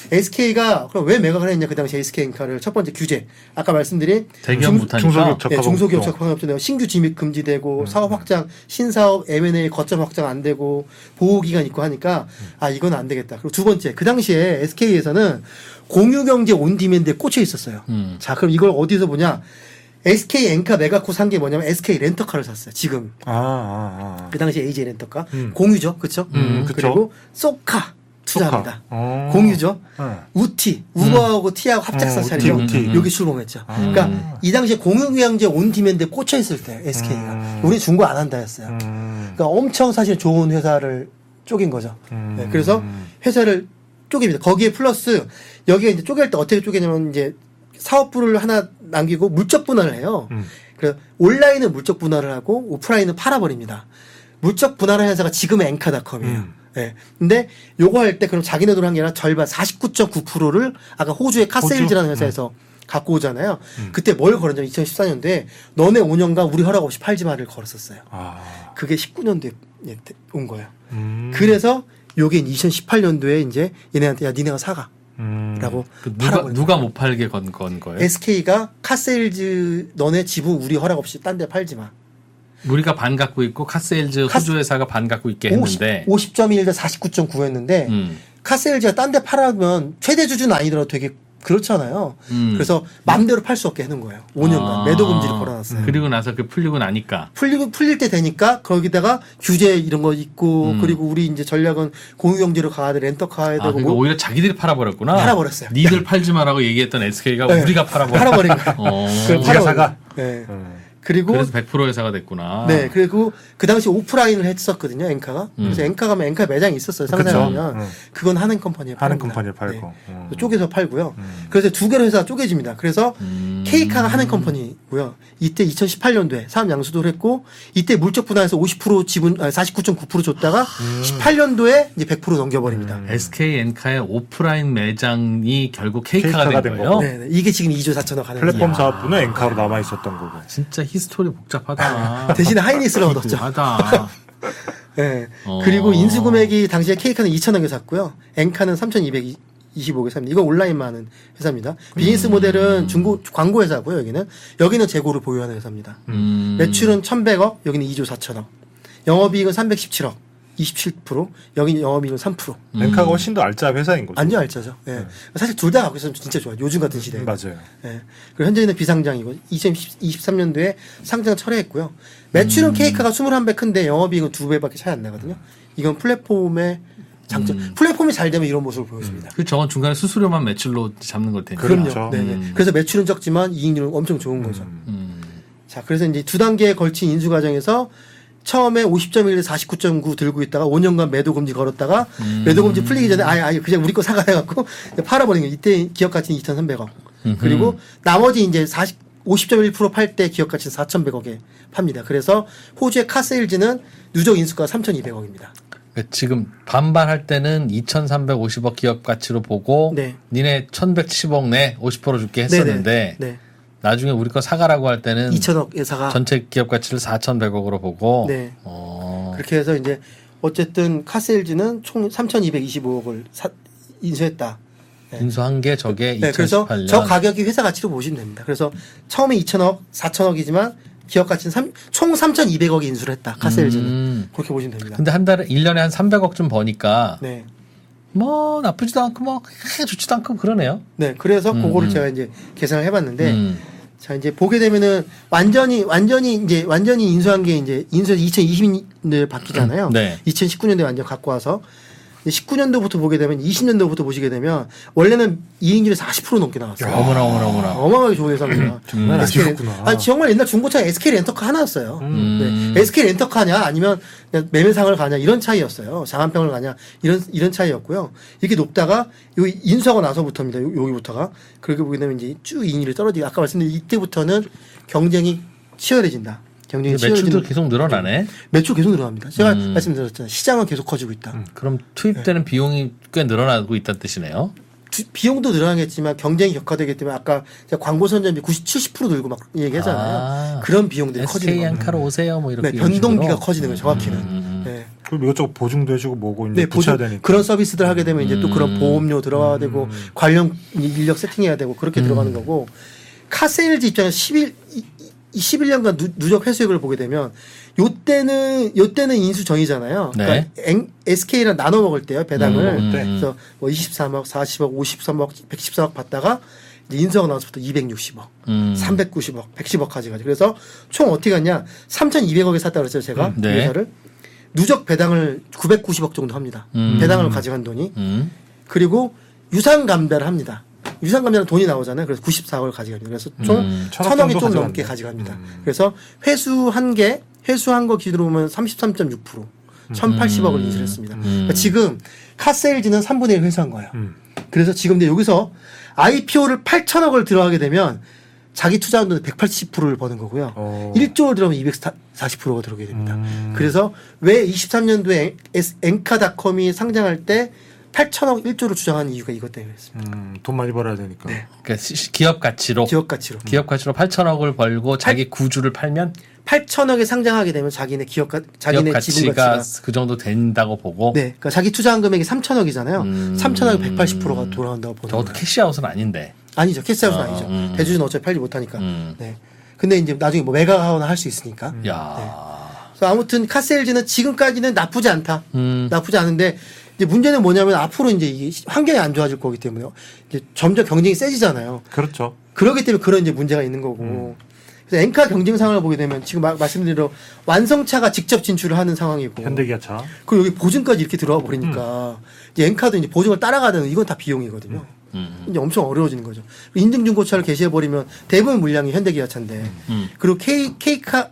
S4: SK가 그럼 왜 매각을 했냐 그 당시 SK 엔카를 첫 번째 규제. 아까 말씀드린
S2: 대기업 못하니까
S4: 중소기업 적합업종 신규 진입 금지되고 사업 확장, 신사업 M&A 거점 확장 안 되고 보호 기간 있고 하니까 아 이건 안 되겠다. 그리고 두 번째 그 당시에 SK에서는 공유경제 온디맨드에 꽂혀 있었어요. 자 그럼 이걸 어디서 보냐? SK 엔카 메가코 산 게 뭐냐면 SK 렌터카를 샀어요. 지금. 그 당시 AJ 렌터카. 공유죠. 그쵸? 그리고 소카 투자합니다. 공유죠. 우티. 우버하고 티하고 합작사 차리죠. 여기 출범했죠. 그러니까 이 당시에 공유경제 온디맨드에 꽂혀 있을 때 SK가. 우리 중고 안 한다 했어요. 그러니까 엄청 사실 좋은 회사를 쪼갠 거죠. 네, 그래서 회사를 쪼갭니다. 거기에 플러스 여기에 이제 쪼갤 때 어떻게 쪼개냐면 이제 사업부를 하나 남기고 물적 분할을 해요. 그래서 온라인은 물적 분할을 하고 오프라인은 팔아버립니다. 물적 분할하는 회사가 지금의 엔카닷컴이에요. 네. 근데 요거 할 때 그럼 자기네들 한 게 아니라 절반 49.9%를 아까 호주의 카세일즈라는 회사에서 갖고 오잖아요. 그때 뭘 걸었냐면 2014년도에 너네 5년간 우리 허락 없이 팔지 마를 걸었었어요. 그게 19년도에 온 거예요. 그래서 요게 2018년도에 이제 얘네한테 야 니네가 사가. 라고
S2: 누가 못 팔게 건 거예요?
S4: SK가 카세일즈 너네 지분 우리 허락 없이 딴 데 팔지 마.
S2: 우리가 반 갖고 있고 카세일즈 호주 회사가 반 갖고 있게 했는데
S4: 50.1 대 49.9였는데 카세일즈가 딴 데 팔아면 최대 주주는 아니더라도 되게 그렇잖아요. 그래서 마음대로 팔 수 없게 해놓은 거예요. 5년간 매도 금지를 걸어놨어요.
S2: 그리고 나서 그 풀리고 나니까
S4: 풀릴 때 되니까 거기다가 규제 이런 거 있고 그리고 우리 이제 전략은 공유경제로 가야 돼 렌터카 해야 되고
S2: 그러니까 오히려 자기들이 팔아버렸구나.
S4: 팔아버렸어요.
S2: 니들 팔지 마라고 얘기했던 SK가
S4: 네.
S2: 우리가 팔아버린
S4: 거예요.
S3: 우리가 사가.
S4: 네. 그리고
S2: 그래서 100% 회사가 됐구나.
S4: 네, 그리고 그 당시 오프라인을 했었거든요, 엔카가. 그래서 엔카 가면 엔카 매장이 있었어요, 상상하면. 그건 하는 컴퍼니에 팔고.
S3: 하는 컴퍼니에 팔고.
S4: 네. 쪼개서 팔고요. 그래서 두 개로 회사가 쪼개집니다. 그래서 K카가 하는 컴퍼니고요. 이때 2018년도에 사업 양수도를 했고, 이때 물적 분할해서 50% 지분, 49.9% 줬다가 18년도에 이제 100% 넘겨버립니다.
S2: SK 엔카의 오프라인 매장이 결국 K카가 된 거예요?
S4: 네, 이게 지금 2조 4천억 하는
S3: 플랫폼 사업부는 엔카로 남아 있었던 거고.
S2: 진짜 히스토리 복잡하다.
S4: 대신에 하이닉스를 얻었죠. 네. 그리고 인수 금액이 당시에 K카는 2천억에 샀고요. 엔카는 3,225개 삽니다. 이건 온라인만 하는 회사입니다. 비즈니스 모델은 광고 회사고요. 여기는 재고를 보유하는 회사입니다. 매출은 1,100억, 여기는 2조 4천억. 영업이익은 317억. 27%, 여기는 영업이익은 3%.
S3: 엔카가 훨씬 더 알짜 회사인 거죠.
S4: 완전 알짜죠. 네. 사실 둘 다 갖고 있으면 진짜 좋아요. 요즘 같은 시대에.
S3: 맞아요.
S4: 네. 그리고 현재는 비상장이고 2023년도에 상장 철회했고요. 매출은 K카가 21배 큰데 영업이익은 2배밖에 차이 안 나거든요. 이건 플랫폼의 장점. 플랫폼이 잘 되면 이런 모습을 보여줍니다.
S2: 그 저건 중간에 수수료만 매출로 잡는 걸 테니까.
S4: 그럼요.
S3: 그렇죠.
S4: 네네. 그래서 매출은 적지만 이익률은 엄청 좋은 거죠. 자, 그래서 이제 두 단계에 걸친 인수 과정에서 처음에 50.1에 49.9 들고 있다가 5년간 매도 금지 걸었다가 매도 금지 풀리기 전에 아예 그냥 우리 거 사가 해갖고 팔아버린 거예요. 이때 기업 가치는 2,300억. 그리고 나머지 이제 50.1% 팔 때 기업 가치는 4,100억에 팝니다. 그래서 호주의 카세일즈는 누적 인수가 3,200억입니다.
S2: 지금 반반할 때는 2,350억 기업 가치로 보고
S4: 네.
S2: 니네 1,110억 내 50% 줄게 했었는데
S4: 네.
S2: 나중에 우리 거 사가라고 할 때는
S4: 2천억 회사가
S2: 전체 기업 가치를 4,100억으로 보고
S4: 네. 그렇게 해서 이제 어쨌든 카세일즈는 총 3,225억을 인수했다. 네.
S2: 인수한 게 저게 2018년.
S4: 네, 그래서 저 가격이 회사 가치로 보시면 됩니다. 그래서 처음에 2천억, 4천억이지만 기업 가치는 총 3,200억이 인수를 했다. 카세일즈는. 그렇게 보시면 됩니다.
S2: 근데 한 달에 1년에 한 300억쯤 버니까
S4: 네.
S2: 뭐 나쁘지도 않고 뭐 좋지도 않고 그러네요.
S4: 네, 그래서 그거를 제가 이제 계산을 해봤는데 자 이제 보게 되면은 완전히 인수한 게 이제 인수해서 2020년도에 바뀌잖아요.
S2: 네.
S4: 2019년도에 완전 갖고 와서 19년도부터 보게 되면 20년도부터 보시게 되면 원래는 이익률이 40% 넘게 나왔어요.
S2: 어머나.
S4: 어마어마하게 좋은 회사입니다.
S3: 정말 아쉽구나.
S4: 아니, 정말 옛날 중고차 SK 렌터카 하나였어요. 네. SK 렌터카냐 아니면 그냥 매매상을 가냐 이런 차이였어요. 장안평을 가냐 이런 차이였고요. 이렇게 높다가 여기 인수하고 나서부터입니다. 여기부터가 그렇게 보게 되면 이제 쭉 이익률이 떨어지고 아까 말씀드린 이때부터는 경쟁이 치열해진다.
S2: 매출도 계속 늘어나네.
S4: 매출 계속 늘어납니다. 제가 말씀드렸잖아요. 시장은 계속 커지고 있다.
S2: 그럼 투입되는 비용이 꽤 늘어나고 있다는 뜻이네요.
S4: 비용도 늘어나겠지만 경쟁이 격화되기 때문에 아까 제가 광고 선전비 70% 늘고 막 얘기하잖아요. 그런 비용들이 커지는 거예요.
S2: SK 안카로 오세요. 뭐 이렇게.
S4: 네, 변동비가 커지는 거예요. 정확히는. 네.
S3: 그럼 이것저것 보증도 해주고 뭐고 이제 붙여야 되니까.
S4: 그런 서비스들 하게 되면 이제 또 그런 보험료 들어가야 되고 관련 인력 세팅해야 되고 그렇게 들어가는 거고 카세일즈 입장에서 11년간 누적 회수액을 보게 되면 요때는 인수정이잖아요.
S2: 네.
S4: 그러니까 SK랑 나눠 먹을 때요 배당을. 그래서 뭐 23억, 40억, 53억, 114억 받다가 이제 인수하고 나서부터 260억, 390억, 110억까지 가죠. 그래서 총 어떻게 갔냐? 3,200억에 샀다 그랬어요 제가 이 회사를. 누적 배당을 990억 정도 합니다. 배당을 가져간 돈이. 그리고 유상감대를 합니다. 유상감대는 돈이 나오잖아요. 그래서 94억을 가져갑니다. 그래서 총 1,000억이 좀 넘게 가져갑니다. 그래서 회수한 거 기준으로 보면 33.6%, 1,080억을 인수했습니다. 그러니까 지금 카세일즈는 3분의 1 회수한 거예요. 그래서 지금 여기서 IPO를 8,000억을 들어가게 되면 자기 투자한 돈은 180%를 버는 거고요. 1조를 들어가면 240%가 들어오게 됩니다. 그래서 왜 23년도에 엔카닷컴이 상장할 때 8,000억 1조를 주장한 이유가 이것 때문이었습니다.
S3: 돈 많이 벌어야 되니까.
S4: 네.
S2: 그러니까 기업 가치로 8,000억을 벌고 자기 구주를 팔면
S4: 8,000억에 상장하게 되면 자기네 지분 가치가
S2: 그 정도 된다고 보고.
S4: 네. 그러니까 자기 투자한 금액이 3,000억이잖아요. 3,000억에 180%가 돌아간다고 보는 거예요.
S2: 저것도 캐시아웃은 아닌데.
S4: 아니죠. 캐시아웃은 아니죠. 대주주는 어차피 팔지 못하니까. 네. 근데 이제 나중에 뭐 매각하거나 할 수 있으니까.
S2: 야.
S4: 네. 그래서 아무튼 카세일즈는 지금까지는 나쁘지 않다. 나쁘지 않은데 이제 문제는 뭐냐면 앞으로 이제 이게 환경이 안 좋아질 거기 때문에 이제 점점 경쟁이 세지잖아요.
S3: 그렇죠.
S4: 그렇기 때문에 그런 이제 문제가 있는 거고. 그래서 엔카 경쟁 상황을 보게 되면 지금 말씀드린 대로 완성차가 직접 진출을 하는 상황이고.
S3: 현대기아차.
S4: 그리고 여기 보증까지 이렇게 들어와 버리니까 이제 엔카도 이제 보증을 따라가는 이건 다 비용이거든요. 이제 엄청 어려워지는 거죠. 인증중고차를 개시해버리면 대부분 물량이 현대기아차인데 그리고 KG가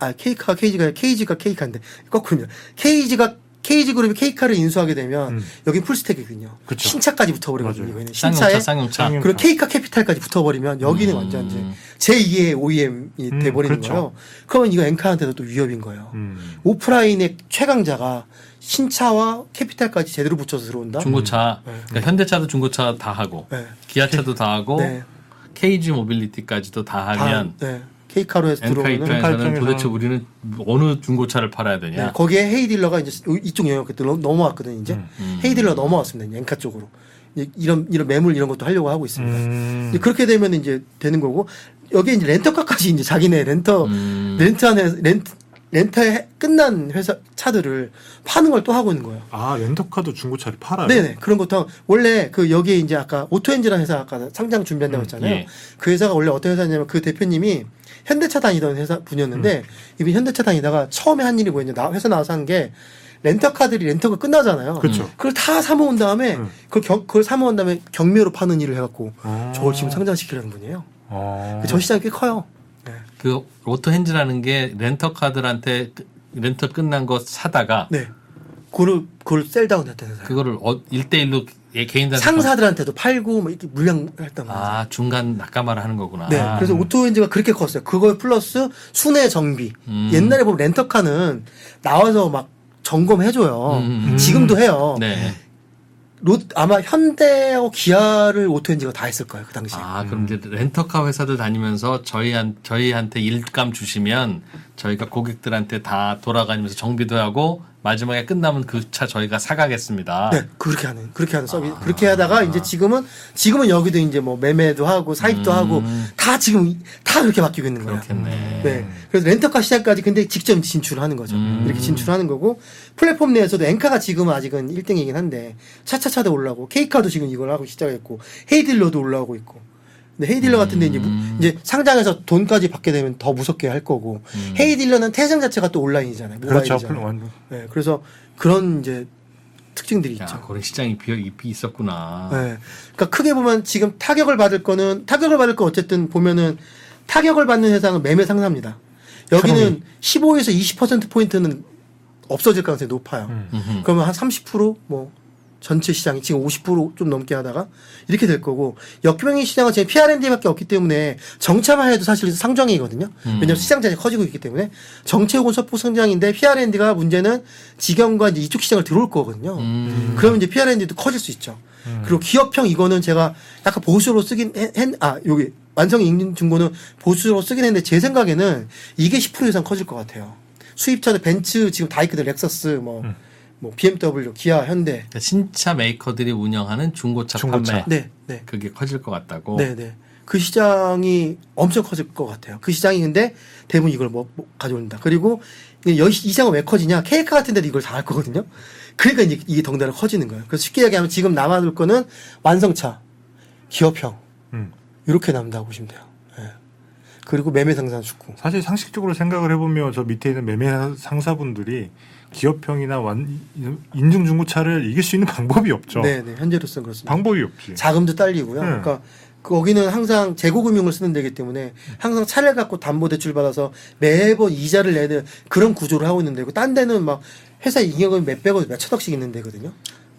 S4: K카인데 거꾸로입니다. KG그룹이 K카를 인수하게 되면 여기 풀스택이거든요.
S3: 그쵸.
S4: 신차까지 붙어버리거든요. 이거는
S2: 쌍용차.
S4: 그리고 K카 캐피탈까지 붙어버리면 여기는 완전 이제 제2의 OEM이 돼버리는
S3: 그렇죠.
S4: 거예요. 그러면 이거 엔카한테도 또 위협인 거예요. 오프라인의 최강자가 신차와 캐피탈까지 제대로 붙여서 들어온다.
S2: 중고차. 그러니까 현대차도 중고차 다 하고,
S4: 네.
S2: 기아차도 다 하고,
S4: 네.
S2: KG 모빌리티까지도 다 하면
S4: 네. K카로 해서
S2: 엔카
S4: 들어오는
S2: 입장에서는 도대체 우리는 어느 중고차를 팔아야 되냐.
S4: 네, 거기에 헤이딜러가 이제 이쪽 영역에 넘어왔거든요. 이제 헤이딜러 넘어왔습니다. 엔카 쪽으로 이런 매물 이런 것도 하려고 하고 있습니다. 이제 그렇게 되면 이제 되는 거고 여기에 이제 렌터카까지 이제 자기네 렌터에 끝난 회사 차들을 파는 걸 또 하고 있는 거예요.
S3: 아 렌터카도 중고차를 팔아요?
S4: 네네 그런 것도 하고 원래 그 여기에 이제 아까 오토엔지라는 회사 아까 상장 준비한다고 했잖아요.
S2: 예.
S4: 그 회사가 원래 어떤 회사냐면 그 대표님이 현대차 다니던 회사 분이었는데 이분이 현대차 다니다가 처음에 한 일이 뭐였냐 회사 나와서 한 게 렌터카들이 렌터가 끝나잖아요.
S3: 그렇죠.
S4: 그걸 다 사모은 다음에 그걸 사모은 다음에 경매로 파는 일을 해갖고 저걸 지금 상장시키려는 분이에요. 저 시장이 꽤 커요. 네.
S2: 그 오토핸즈라는 게 렌터카들한테 렌터 끝난 거 사다가
S4: 네. 그걸 셀다운 했다는 회사.
S2: 그거를 1대1로 개인들한테
S4: 상사들한테도 팔고 뭐 이렇게 물량 했단 말이에요.
S2: 아 중간 낙가말을 하는 거구나.
S4: 네. 그래서 오토엔지가 그렇게 컸어요. 그거 플러스 순회 정비. 옛날에 보면 렌터카는 나와서 막 점검해줘요. 지금도 해요.
S2: 네.
S4: 아마 현대하고 기아를 오토엔지가 다 했을 거예요. 그 당시에.
S2: 아, 그럼 이제 렌터카 회사들 다니면서 저희한테 일감 주시면 저희가 고객들한테 다 돌아다니면서 정비도 하고 마지막에 끝나면 그 차 저희가 사가겠습니다.
S4: 네, 그렇게 하는 서비스. 그렇게 하다가 이제 지금은 여기도 이제 뭐 매매도 하고 사입도 하고 다 지금 다 그렇게 바뀌고 있는 거예요.
S2: 그렇겠네.
S4: 네. 그래서 렌터카 시장까지 근데 직접 진출하는 거죠. 이렇게 진출하는 거고 플랫폼 내에서도 엔카가 지금은 아직은 1등이긴 한데 차차차도 올라오고 K카도 지금 이걸 하고 시작했고 헤이딜러도 올라오고 있고. 근데 헤이딜러 같은데 이제 상장해서 돈까지 받게 되면 더 무섭게 할 거고 헤이딜러는 태생 자체가 또 온라인이잖아요. 모바일이잖아요.
S3: 그렇죠.
S4: 네, 그래서 그런 이제 특징들이 있죠.
S2: 그런 시장이 있었구나.
S4: 네. 그러니까 크게 보면 지금 타격을 받을 건 어쨌든 보면은 타격을 받는 회사는 매매 상사입니다. 여기는 15에서 20%포인트는 없어질 가능성이 높아요. 그러면 한 30% 뭐 전체 시장이 지금 50% 좀 넘게 하다가 이렇게 될 거고 역병행 시장은 지금 PRND밖에 없기 때문에 정체만 해도 사실 상정이거든요. 왜냐하면 시장 자체가 커지고 있기 때문에 정체국은 소폭 성장인데 PRND가 문제는 직영과 이제 이쪽 시장을 들어올 거거든요. 그러면 이제 PRND도 커질 수 있죠. 그리고 기업형 이거는 제가 약간 보수로 쓰긴 여기 완성 인증중고는 보수로 쓰긴 했는데 제 생각에는 이게 10% 이상 커질 것 같아요. 수입차는 벤츠 지금 다 있거든. 렉서스 뭐 BMW, 기아, 현대.
S2: 그러니까 신차 메이커들이 운영하는 중고차 판매.
S4: 네.
S2: 그게 커질 것 같다고.
S4: 네. 그 시장이 엄청 커질 것 같아요. 그 시장이 근데 대부분 이걸 가져온다. 그리고 이 시장은 왜 커지냐? 케이카 같은 데도 이걸 다 할 거거든요. 그러니까 이제 이게 덩달아 커지는 거예요. 그래서 쉽게 얘기하면 지금 남아둘 거는 완성차, 기업형. 이렇게 남다고 보시면 돼요. 네. 그리고 매매 상사 축구.
S3: 사실 상식적으로 생각을 해보면 저 밑에 있는 매매 상사분들이 기업형이나 인증 중고차를 이길 수 있는 방법이 없죠.
S4: 네, 현재로서는 그렇습니다.
S3: 방법이 없지.
S4: 자금도 딸리고요. 그러니까 거기는 항상 재고금융을 쓰는 데이기 때문에 항상 차를 갖고 담보대출 받아서 매번 이자를 내는 그런 구조를 하고 있는 데고 딴 데는 막 회사 잉여금이 몇백억, 몇천억씩 있는 데거든요.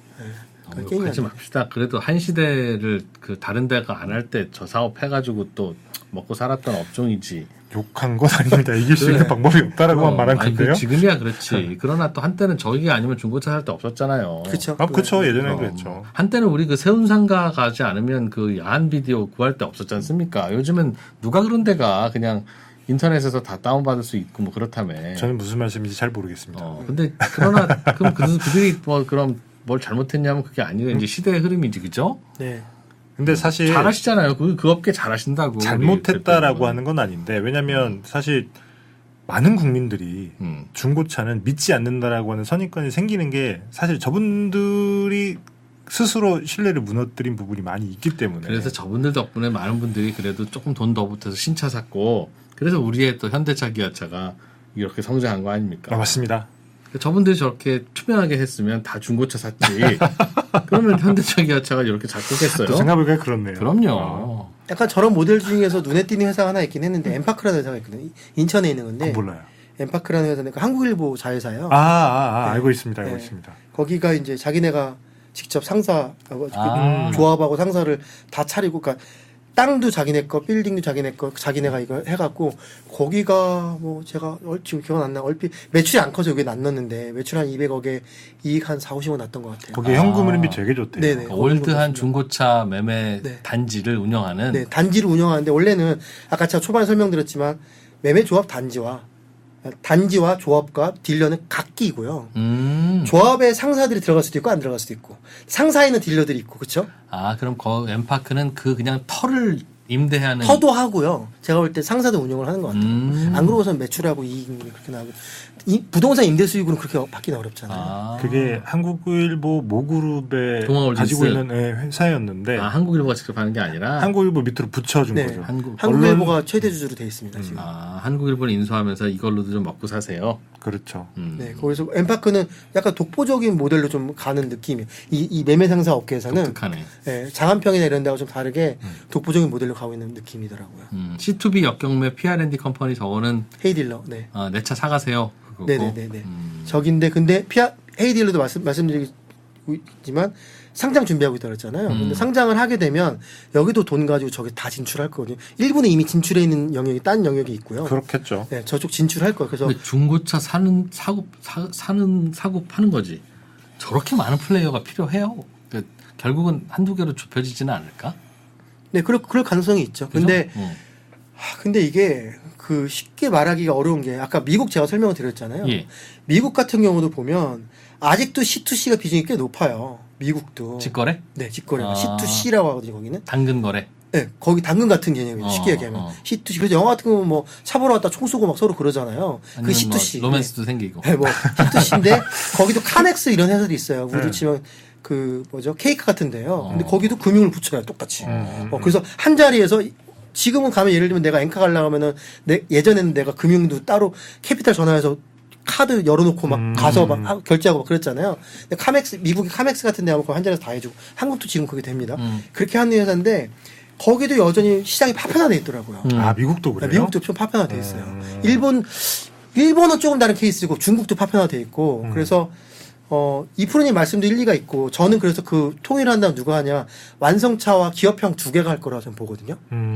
S2: 그러지 맙시다. 그래도 한 시대를 그 다른 데가 안 할 때 저 사업 해가지고 또 먹고 살았던 업종이지.
S3: 욕한 건 아닙니다. 이길 수 있는 방법이 없다라고만 말한 건데요.
S2: 지금이야 그렇지. 그러나 또 한때는 저기가 아니면 중고차 살 때 없었잖아요.
S4: 그렇죠.
S3: 그렇죠. 예전에 그랬죠.
S2: 한때는 우리 그 세운상가 가지 않으면 그 야한 비디오 구할 때 없었지 않습니까? 요즘은 누가 그런 데가 그냥 인터넷에서 다 다운받을 수 있고 뭐 그렇다며.
S3: 저는 무슨 말씀인지 잘 모르겠습니다.
S2: 근데 그러나 그럼 그들이 뭐 그럼 뭘 잘못했냐면 그게 아니고 이제 시대의 흐름이지, 그죠?
S4: 네.
S3: 근데 사실
S2: 잘하시잖아요. 그 업계 잘하신다고.
S3: 잘못했다라고 하는 건 아닌데 왜냐하면 사실 많은 국민들이 중고차는 믿지 않는다라고 하는 선입관이 생기는 게 사실 저분들이 스스로 신뢰를 무너뜨린 부분이 많이 있기 때문에.
S2: 그래서 저분들 덕분에 많은 분들이 그래도 조금 돈 더 보태서 신차 샀고 그래서 우리의 또 현대차, 기아차가 이렇게 성장한 거 아닙니까?
S3: 맞습니다.
S2: 저분들이 저렇게 투명하게 했으면 다 중고차 샀지. 그러면 현대차, 기아차가 이렇게 잘 컸겠어요?
S3: 또 생각해보니까 그렇네요.
S2: 그럼요.
S4: 약간 저런 모델 중에서 눈에 띄는 회사가 하나 있긴 했는데 엠파크라는 회사가 있거든요. 인천에 있는 건데.
S3: 몰라요.
S4: 엠파크라는 회사는 한국일보 자회사예요.
S3: 네. 알고 있습니다. 알고 있습니다.
S4: 거기가 이제 자기네가 직접 조합하고 상사를 다 차리고, 그러니까 땅도 자기네 거, 빌딩도 자기네 거, 자기네가 이거 해갖고, 거기가 뭐 제가 지금 기억 안 나, 얼핏 매출이 안 커서 여기 안 넣었는데, 매출 한 200억에 이익 한 4, 50억 났던 것 같아요.
S3: 거기 현금 흐름이 되게 좋대요.
S4: 네네.
S2: 올드한 중고차 매매 단지를 운영하는?
S4: 네, 단지를 운영하는데, 원래는 아까 제가 초반에 설명드렸지만, 매매 조합 단지와 조합과 딜러는 각기이고요. 조합에 상사들이 들어갈 수도 있고 안 들어갈 수도 있고 상사에는 딜러들이 있고 그렇죠?
S2: 그럼 엠파크는 그냥 터를 임대하는
S4: 터도 하고요. 제가 볼 때 상사도 운영을 하는 것 같아요. 안 그러고선 매출하고 이익이 그렇게 나고 부동산 임대 수익으로는 그렇게 받기는 어렵잖아요.
S3: 그게 한국일보 모그룹에 가지고 있는 회사였는데
S2: 한국일보가 직접 하는 게 아니라
S3: 한국일보 밑으로 붙여준
S4: 네.
S3: 거죠.
S4: 한국일보가 최대 주주로 돼 있습니다. 지금.
S2: 한국일보를 인수하면서 이걸로도 좀 먹고 사세요.
S3: 그렇죠.
S4: 네, 거기서 엠파크는 약간 독보적인 모델로 좀 가는 느낌이에요. 이 매매 상사 업계에서는
S2: 독특하네.
S4: 네, 장안평이나 이런 데하고 좀 다르게 독보적인 모델로 가고 있는 느낌이더라고요.
S2: C2B 역경매 P&D 컴퍼니 저거는
S4: 헤이딜러. 네.
S2: 내 차 사가세요. 그거고.
S4: 네네네. 저긴데 근데 헤이딜러도 말씀드리지만 상장 준비하고 있다고 했잖아요. 근데 상장을 하게 되면 여기도 돈 가지고 저기 다 진출할 거거든요. 일부는 이미 진출해 있는 영역이 딴 영역이 있고요.
S3: 그렇겠죠.
S4: 네, 저쪽 진출할 거예요. 그래서
S2: 중고차 사는 사고 파는 거지. 저렇게 많은 플레이어가 필요해요. 그러니까 결국은 한두 개로 좁혀지지는 않을까?
S4: 네, 그럴 가능성이 있죠.
S2: 그죠?
S4: 근데 이게 그 쉽게 말하기가 어려운 게 아까 미국 제가 설명을 드렸잖아요.
S2: 예.
S4: 미국 같은 경우도 보면 아직도 C2C가 비중이 꽤 높아요. 미국도.
S2: 직거래?
S4: 네, 직거래가 C2C라고 하거든요, 거기는.
S2: 당근 거래.
S4: 네, 거기 당근 같은 개념이에요. 쉽게 얘기하면. C2C. 그래서 영화 같은 거 뭐 차 보러 갔다 총 쏘고 막 서로 그러잖아요. 그 C2C.
S2: 뭐 로맨스도 생기고.
S4: 네, 뭐 C2C인데 거기도 카넥스 이런 회사들이 있어요. 우리도 치면 케이크 같은데요. 근데 거기도 금융을 붙여요, 똑같이. 그래서 한 자리에서 지금은 가면 예를 들면 내가 엔카 가려고 하면은 예전에는 내가 금융도 따로 캐피탈 전화해서 카드 열어놓고 막 가서 막 결제하고 막 그랬잖아요. 근데 카맥스, 미국의 카맥스 같은 데 하면 그 한전에서 다 해주고, 한국도 지금 그게 됩니다. 그렇게 하는 회사인데, 거기도 여전히 시장이 파편화돼 있더라고요.
S3: 아, 미국도 그래요?
S4: 네, 미국도 좀 파편화돼 있어요. 일본은 조금 다른 케이스고, 중국도 파편화돼 있고, 그래서, 이프로님 말씀도 일리가 있고, 저는 그래서 그 통일한다면 누가 하냐, 완성차와 기업형 두 개가 할 거라고 저는 보거든요.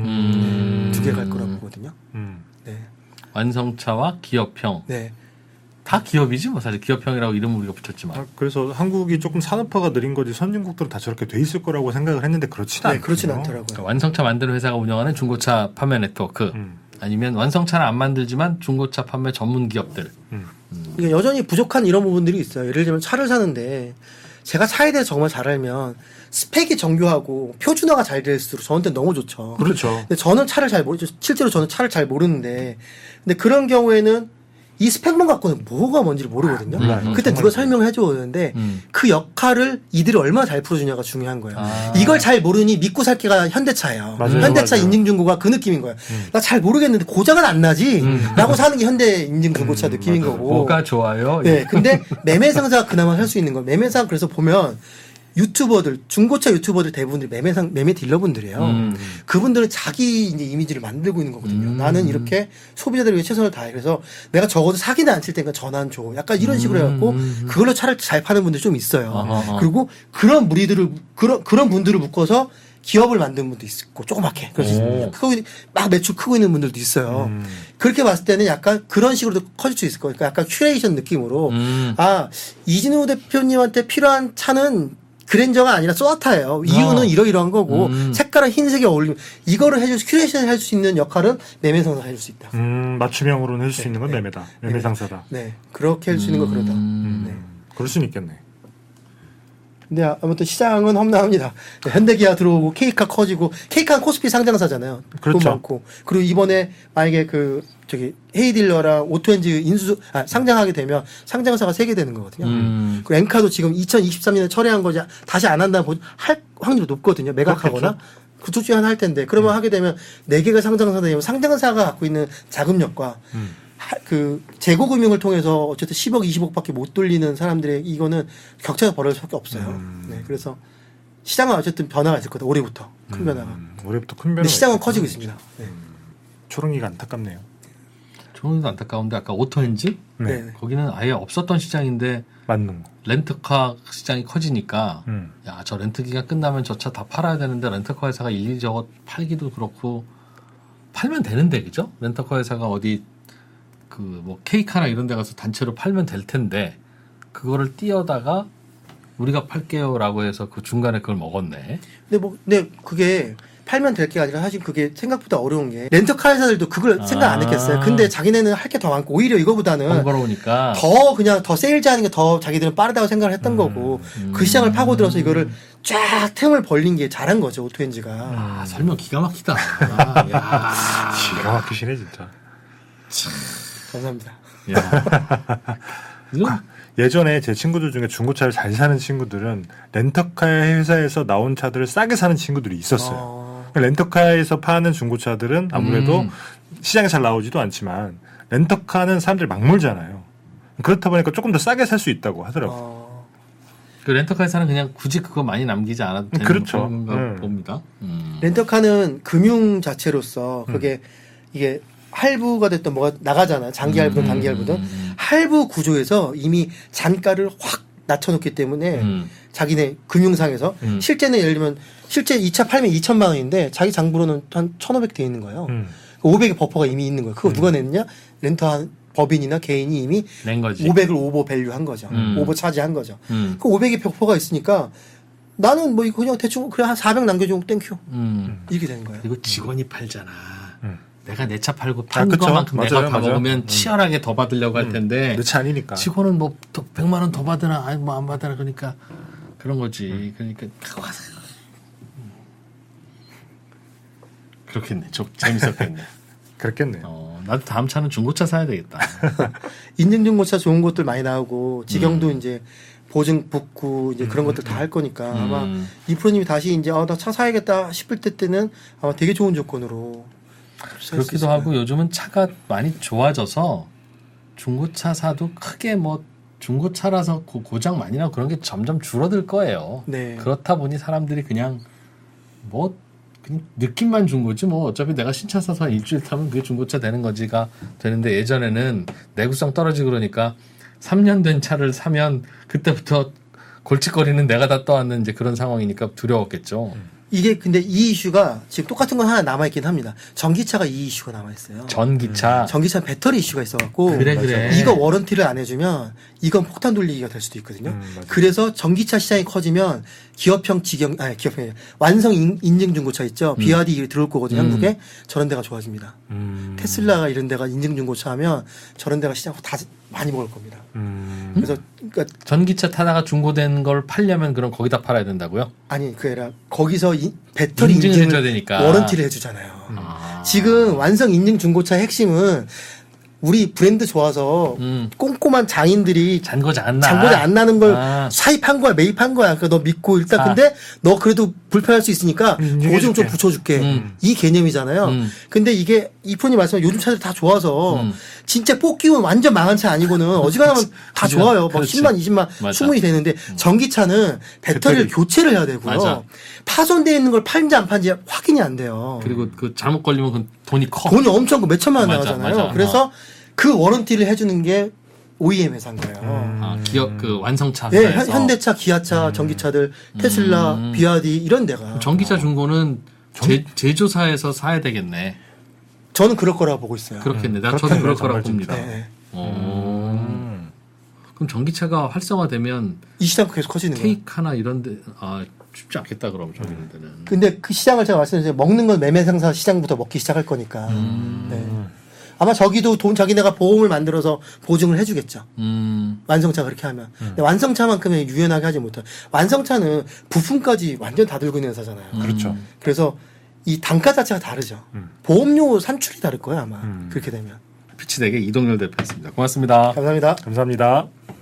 S4: 두 개가 할 거라고 보거든요. 네.
S2: 완성차와 기업형.
S4: 네.
S2: 다 기업이지 뭐 사실 기업형이라고 이름을 우리가 붙였지만.
S3: 아, 그래서 한국이 조금 산업화가 느린 거지 선진국들은 다 저렇게 돼 있을 거라고 생각을 했는데 그렇지는 않아요.
S4: 그렇진 않더라고요.
S2: 그러니까 완성차 만드는 회사가 운영하는 중고차 판매 네트워크. 아니면 완성차는 안 만들지만 중고차 판매 전문 기업들.
S4: 이게 여전히 부족한 이런 부분들이 있어요. 예를 들면 차를 사는데 제가 차에 대해서 정말 잘 알면 스펙이 정교하고 표준화가 잘 될수록 저한테 너무 좋죠.
S3: 그렇죠.
S4: 근데 저는 차를 잘 모르죠. 실제로 저는 차를 잘 모르는데 근데 그런 경우에는 이 스펙만 갖고는 뭐가 뭔지를 모르거든요. 그때 누가 설명을 해줘야 되는데 그 역할을 이들이 얼마나 잘 풀어주냐가 중요한 거예요. 이걸 잘 모르니 믿고 살기가 현대차예요.
S3: 맞아요.
S4: 현대차
S3: 맞아요.
S4: 인증중고가 그 느낌인 거예요. 나 잘 모르겠는데 고장은 안 나지 라고 사는 게 현대 인증중고차 느낌인 거고.
S2: 뭐가 좋아요?
S4: 네, 근데 매매상사가 그나마 할 수 있는 거예요. 매매상 그래서 보면 유튜버들, 중고차 유튜버들 대부분들이 매매 딜러분들이에요. 그분들은 자기 이제 이미지를 만들고 있는 거거든요. 나는 이렇게 소비자들을 위해 최선을 다해. 그래서 내가 적어도 사기는 안 칠 테니까 전화 안 줘. 약간 이런 식으로 해갖고 그걸로 차를 잘 파는 분들 좀 있어요. 그리고 그런 무리들을, 그런 분들을 묶어서 기업을 만든 분도 있고, 조그맣게. 그래서 막 매출 크고 있는 분들도 있어요. 그렇게 봤을 때는 약간 그런 식으로도 커질 수 있을 거예요. 그러니까 약간 큐레이션 느낌으로. 아, 이진우 대표님한테 필요한 차는 그랜저가 아니라 소나타예요. 이유는 이러이러한 거고 색깔은 흰색에 어울리면 이거를 해줄 큐레이션 할 수 있는 역할은 매매상사가 해줄 수 있다.
S3: 맞춤형으로는 해줄 수 있는 건 매매다. 매매상사다.
S4: 네, 그렇게 할 수 있는 건 그러다. 네.
S3: 그럴 수는 있겠네.
S4: 근데 아무튼 시장은 험난합니다. 네, 현대기아 들어오고 K카 커지고 K카는 코스피 상장사잖아요.
S3: 그렇죠.
S4: 돈 많고 그리고 이번에 만약에 헤이딜러랑 오토엔지 상장하게 되면 상장사가 3개 되는 거거든요. 그 엔카도 지금 2023년에 철회한 거지 다시 안 한다면 할 확률이 높거든요. 매각하거나 그 둘 중에 하나 할 텐데 그러면 하게 되면 4개가 상장사가 되면 상장사가 갖고 있는 자금력과 그 재고금융을 통해서 어쨌든 10억, 20억밖에 못 돌리는 사람들의 이거는 격차가 벌어질 수밖에 없어요. 네, 그래서 시장은 어쨌든 변화가 있을 거다. 올해부터 큰 변화가.
S3: 올해부터 큰 변화.
S4: 근데 시장은 커지고 있습니다. 네.
S3: 초롱이가 안타깝네요.
S2: 초롱이도 안타까운데 아까 오토엔지
S4: 네.
S2: 거기는 아예 없었던 시장인데
S3: 맞는 거.
S2: 렌트카 시장이 커지니까 야, 저 렌트 기간 끝나면 저 차 다 팔아야 되는데 렌터카 회사가 일일이 저거 팔기도 그렇고 팔면 되는데 그죠? 렌터카 회사가 어디 그 뭐 K카나 이런 데 가서 단체로 팔면 될 텐데 그거를 띄어다가 우리가 팔게요라고 해서 그 중간에 그걸 먹었네.
S4: 근데 그게 팔면 될 게 아니라 사실 그게 생각보다 어려운 게 렌터카 회사들도 그걸 생각 안 했겠어요. 근데 자기네는 할 게 더 많고 오히려 이거보다는
S2: 번거로우니까
S4: 더 세일즈하는 게 더 자기들은 빠르다고 생각을 했던 거고 그 시장을 파고들어서 이거를 쫙 틈을 벌린 게 잘한 거죠 오토엔지가.
S2: 설명 기가 막히다. 야.
S3: 기가 막히시네 진짜.
S4: 감사합니다.
S3: 예전에 제 친구들 중에 중고차를 잘 사는 친구들은 렌터카 회사에서 나온 차들을 싸게 사는 친구들이 있었어요. 렌터카에서 파는 중고차들은 아무래도 시장에 잘 나오지도 않지만 렌터카는 사람들이 막 몰잖아요. 그렇다 보니까 조금 더 싸게 살 수 있다고 하더라고요.
S2: 그 렌터카 회사는 그냥 굳이 그거 많이 남기지 않아도 되는
S3: 그렇죠.
S2: 봅니다.
S4: 렌터카는 금융 자체로서 그게 이게 할부가 됐던 뭐가 나가잖아. 장기 할부든 단기 할부든 할부 구조에서 이미 잔가를 확 낮춰놓기 때문에 자기네 금융상에서 실제는 예를 들면 실제 2차 팔면 2천만 원인데 자기 장부로는 한 1,500 돼 있는 거예요. 500의 버퍼가 이미 있는 거예요. 그거 누가 냈냐? 렌터한 법인이나 개인이 이미
S2: 낸 거지.
S4: 500을 오버 밸류 한 거죠. 오버 차지한 거죠. 그 500의 버퍼가 있으니까 나는 뭐 이거 그냥 대충 그래 한 400 남겨주고 땡큐. 이렇게 되는 거예요.
S2: 그리고 직원이 팔잖아. 내가 내 차 팔고 판 것만큼 내가 다 먹으면 치열하게 더 받으려고 할 텐데
S3: 내 차 아니니까.
S2: 직원은 뭐 100만 원 더 받으나 아니 뭐 안 받으나 그러니까 그런 거지. 그러니까 그렇겠네. 재밌었겠네.
S3: 그렇겠네.
S2: 나도 다음 차는 중고차 사야 되겠다.
S4: 인증중고차 좋은 것들 많이 나오고 직영도 이제 보증 붙고 이제 그런 것들 다 할 거니까 아마 이프로님이 다시 이제 나 차 사야겠다 싶을 때는 아마 되게 좋은 조건으로
S2: 그렇기도 하고 요즘은 차가 많이 좋아져서 중고차사도 크게 뭐 중고차라서 고장 많이 나고 그런 게 점점 줄어들 거예요.
S4: 네.
S2: 그렇다 보니 사람들이 그냥 느낌만 준 거지 뭐 어차피 내가 신차 사서 한 일주일 타면 그게 중고차 되는 거지가 되는데 예전에는 내구성 떨어지고 그러니까 3년 된 차를 사면 그때부터 골칫거리는 내가 다 떠안는 이제 그런 상황이니까 두려웠겠죠.
S4: 이게 근데 이 이슈가 지금 똑같은 건 하나 남아있긴 합니다. 전기차가 이 이슈가 남아있어요.
S2: 전기차.
S4: 전기차 배터리 이슈가 있어갖고.
S2: 그래.
S4: 이거 워런티를 안 해주면 이건 폭탄 돌리기가 될 수도 있거든요. 그래서 전기차 시장이 커지면 기업형 완성 인증 중고차 있죠. BRD 들어올 거거든요. 한국에. 저런 데가 좋아집니다. 테슬라가 이런 데가 인증 중고차 하면 저런 데가 시장 다 많이 먹을 겁니다. 그래서 그러니까
S2: 전기차 타다가 중고된 걸 팔려면 그럼 거기다 팔아야 된다고요?
S4: 아니 그게 아니라 거기서 배터리
S2: 인증을
S4: 인증을
S2: 해줘야 되니까.
S4: 워런티를 해주잖아요. 지금 완성 인증 중고차의 핵심은 우리 브랜드 좋아서 꼼꼼한 장인들이
S2: 잔고지 안
S4: 나는 걸 사입한 거야, 매입한 거야. 그러니까 너 믿고 일단 근데 너 그래도 불편할 수 있으니까 보증 좀 붙여줄게. 이 개념이잖아요. 근데 이게 이프로님 말씀한 요즘 차들 다 좋아서 진짜 뽑기면 완전 망한 차 아니고는 어지간하면 다 좋아요. 막
S2: 그렇지.
S4: 10만, 20만
S2: 맞아.
S4: 충분히 되는데 전기차는 배터리를 교체를 해야 되고요.
S2: 맞아.
S4: 파손되어 있는 걸 파는지 안 파는지 확인이 안 돼요.
S2: 그리고 그 잘못 걸리면 그 돈이 커.
S4: 돈이 엄청 몇 천만 원
S2: 맞아,
S4: 나가잖아요.
S2: 맞아.
S4: 그래서 그 워런티를 해주는 게 OEM 회사인 거예요.
S2: 기업 그 완성차
S4: 네,
S2: 회사에서.
S4: 현대차, 기아차, 전기차들, 테슬라, BRD 이런 데가.
S2: 전기차 중고는 제조사에서 사야 되겠네.
S4: 저는 그럴 거라고 보고 있어요.
S2: 그렇겠네. 저도 그럴 거라고
S3: 진짜.
S2: 봅니다.
S4: 네.
S2: 그럼 전기차가 활성화되면
S4: 이 시장 계속 커지는 거예요.
S2: 케이크나 이런 데 쉽지 않겠다 그럼 저기 있는 데는.
S4: 근데 그 시장을 제가 말씀드린 먹는 건 매매 상사 시장부터 먹기 시작할 거니까. 네. 아마 저기도 자기네가 보험을 만들어서 보증을 해주겠죠. 완성차 그렇게 하면. 근데 완성차만큼은 유연하게 하지 못해요. 완성차는 부품까지 완전 다 들고 있는 회사잖아요.
S3: 그렇죠.
S4: 그래서 이 단가 자체가 다르죠. 보험료 산출이 다를 거예요 아마. 그렇게 되면.
S2: 피치대게 이동열 대표였습니다. 고맙습니다.
S4: 감사합니다.
S3: 감사합니다.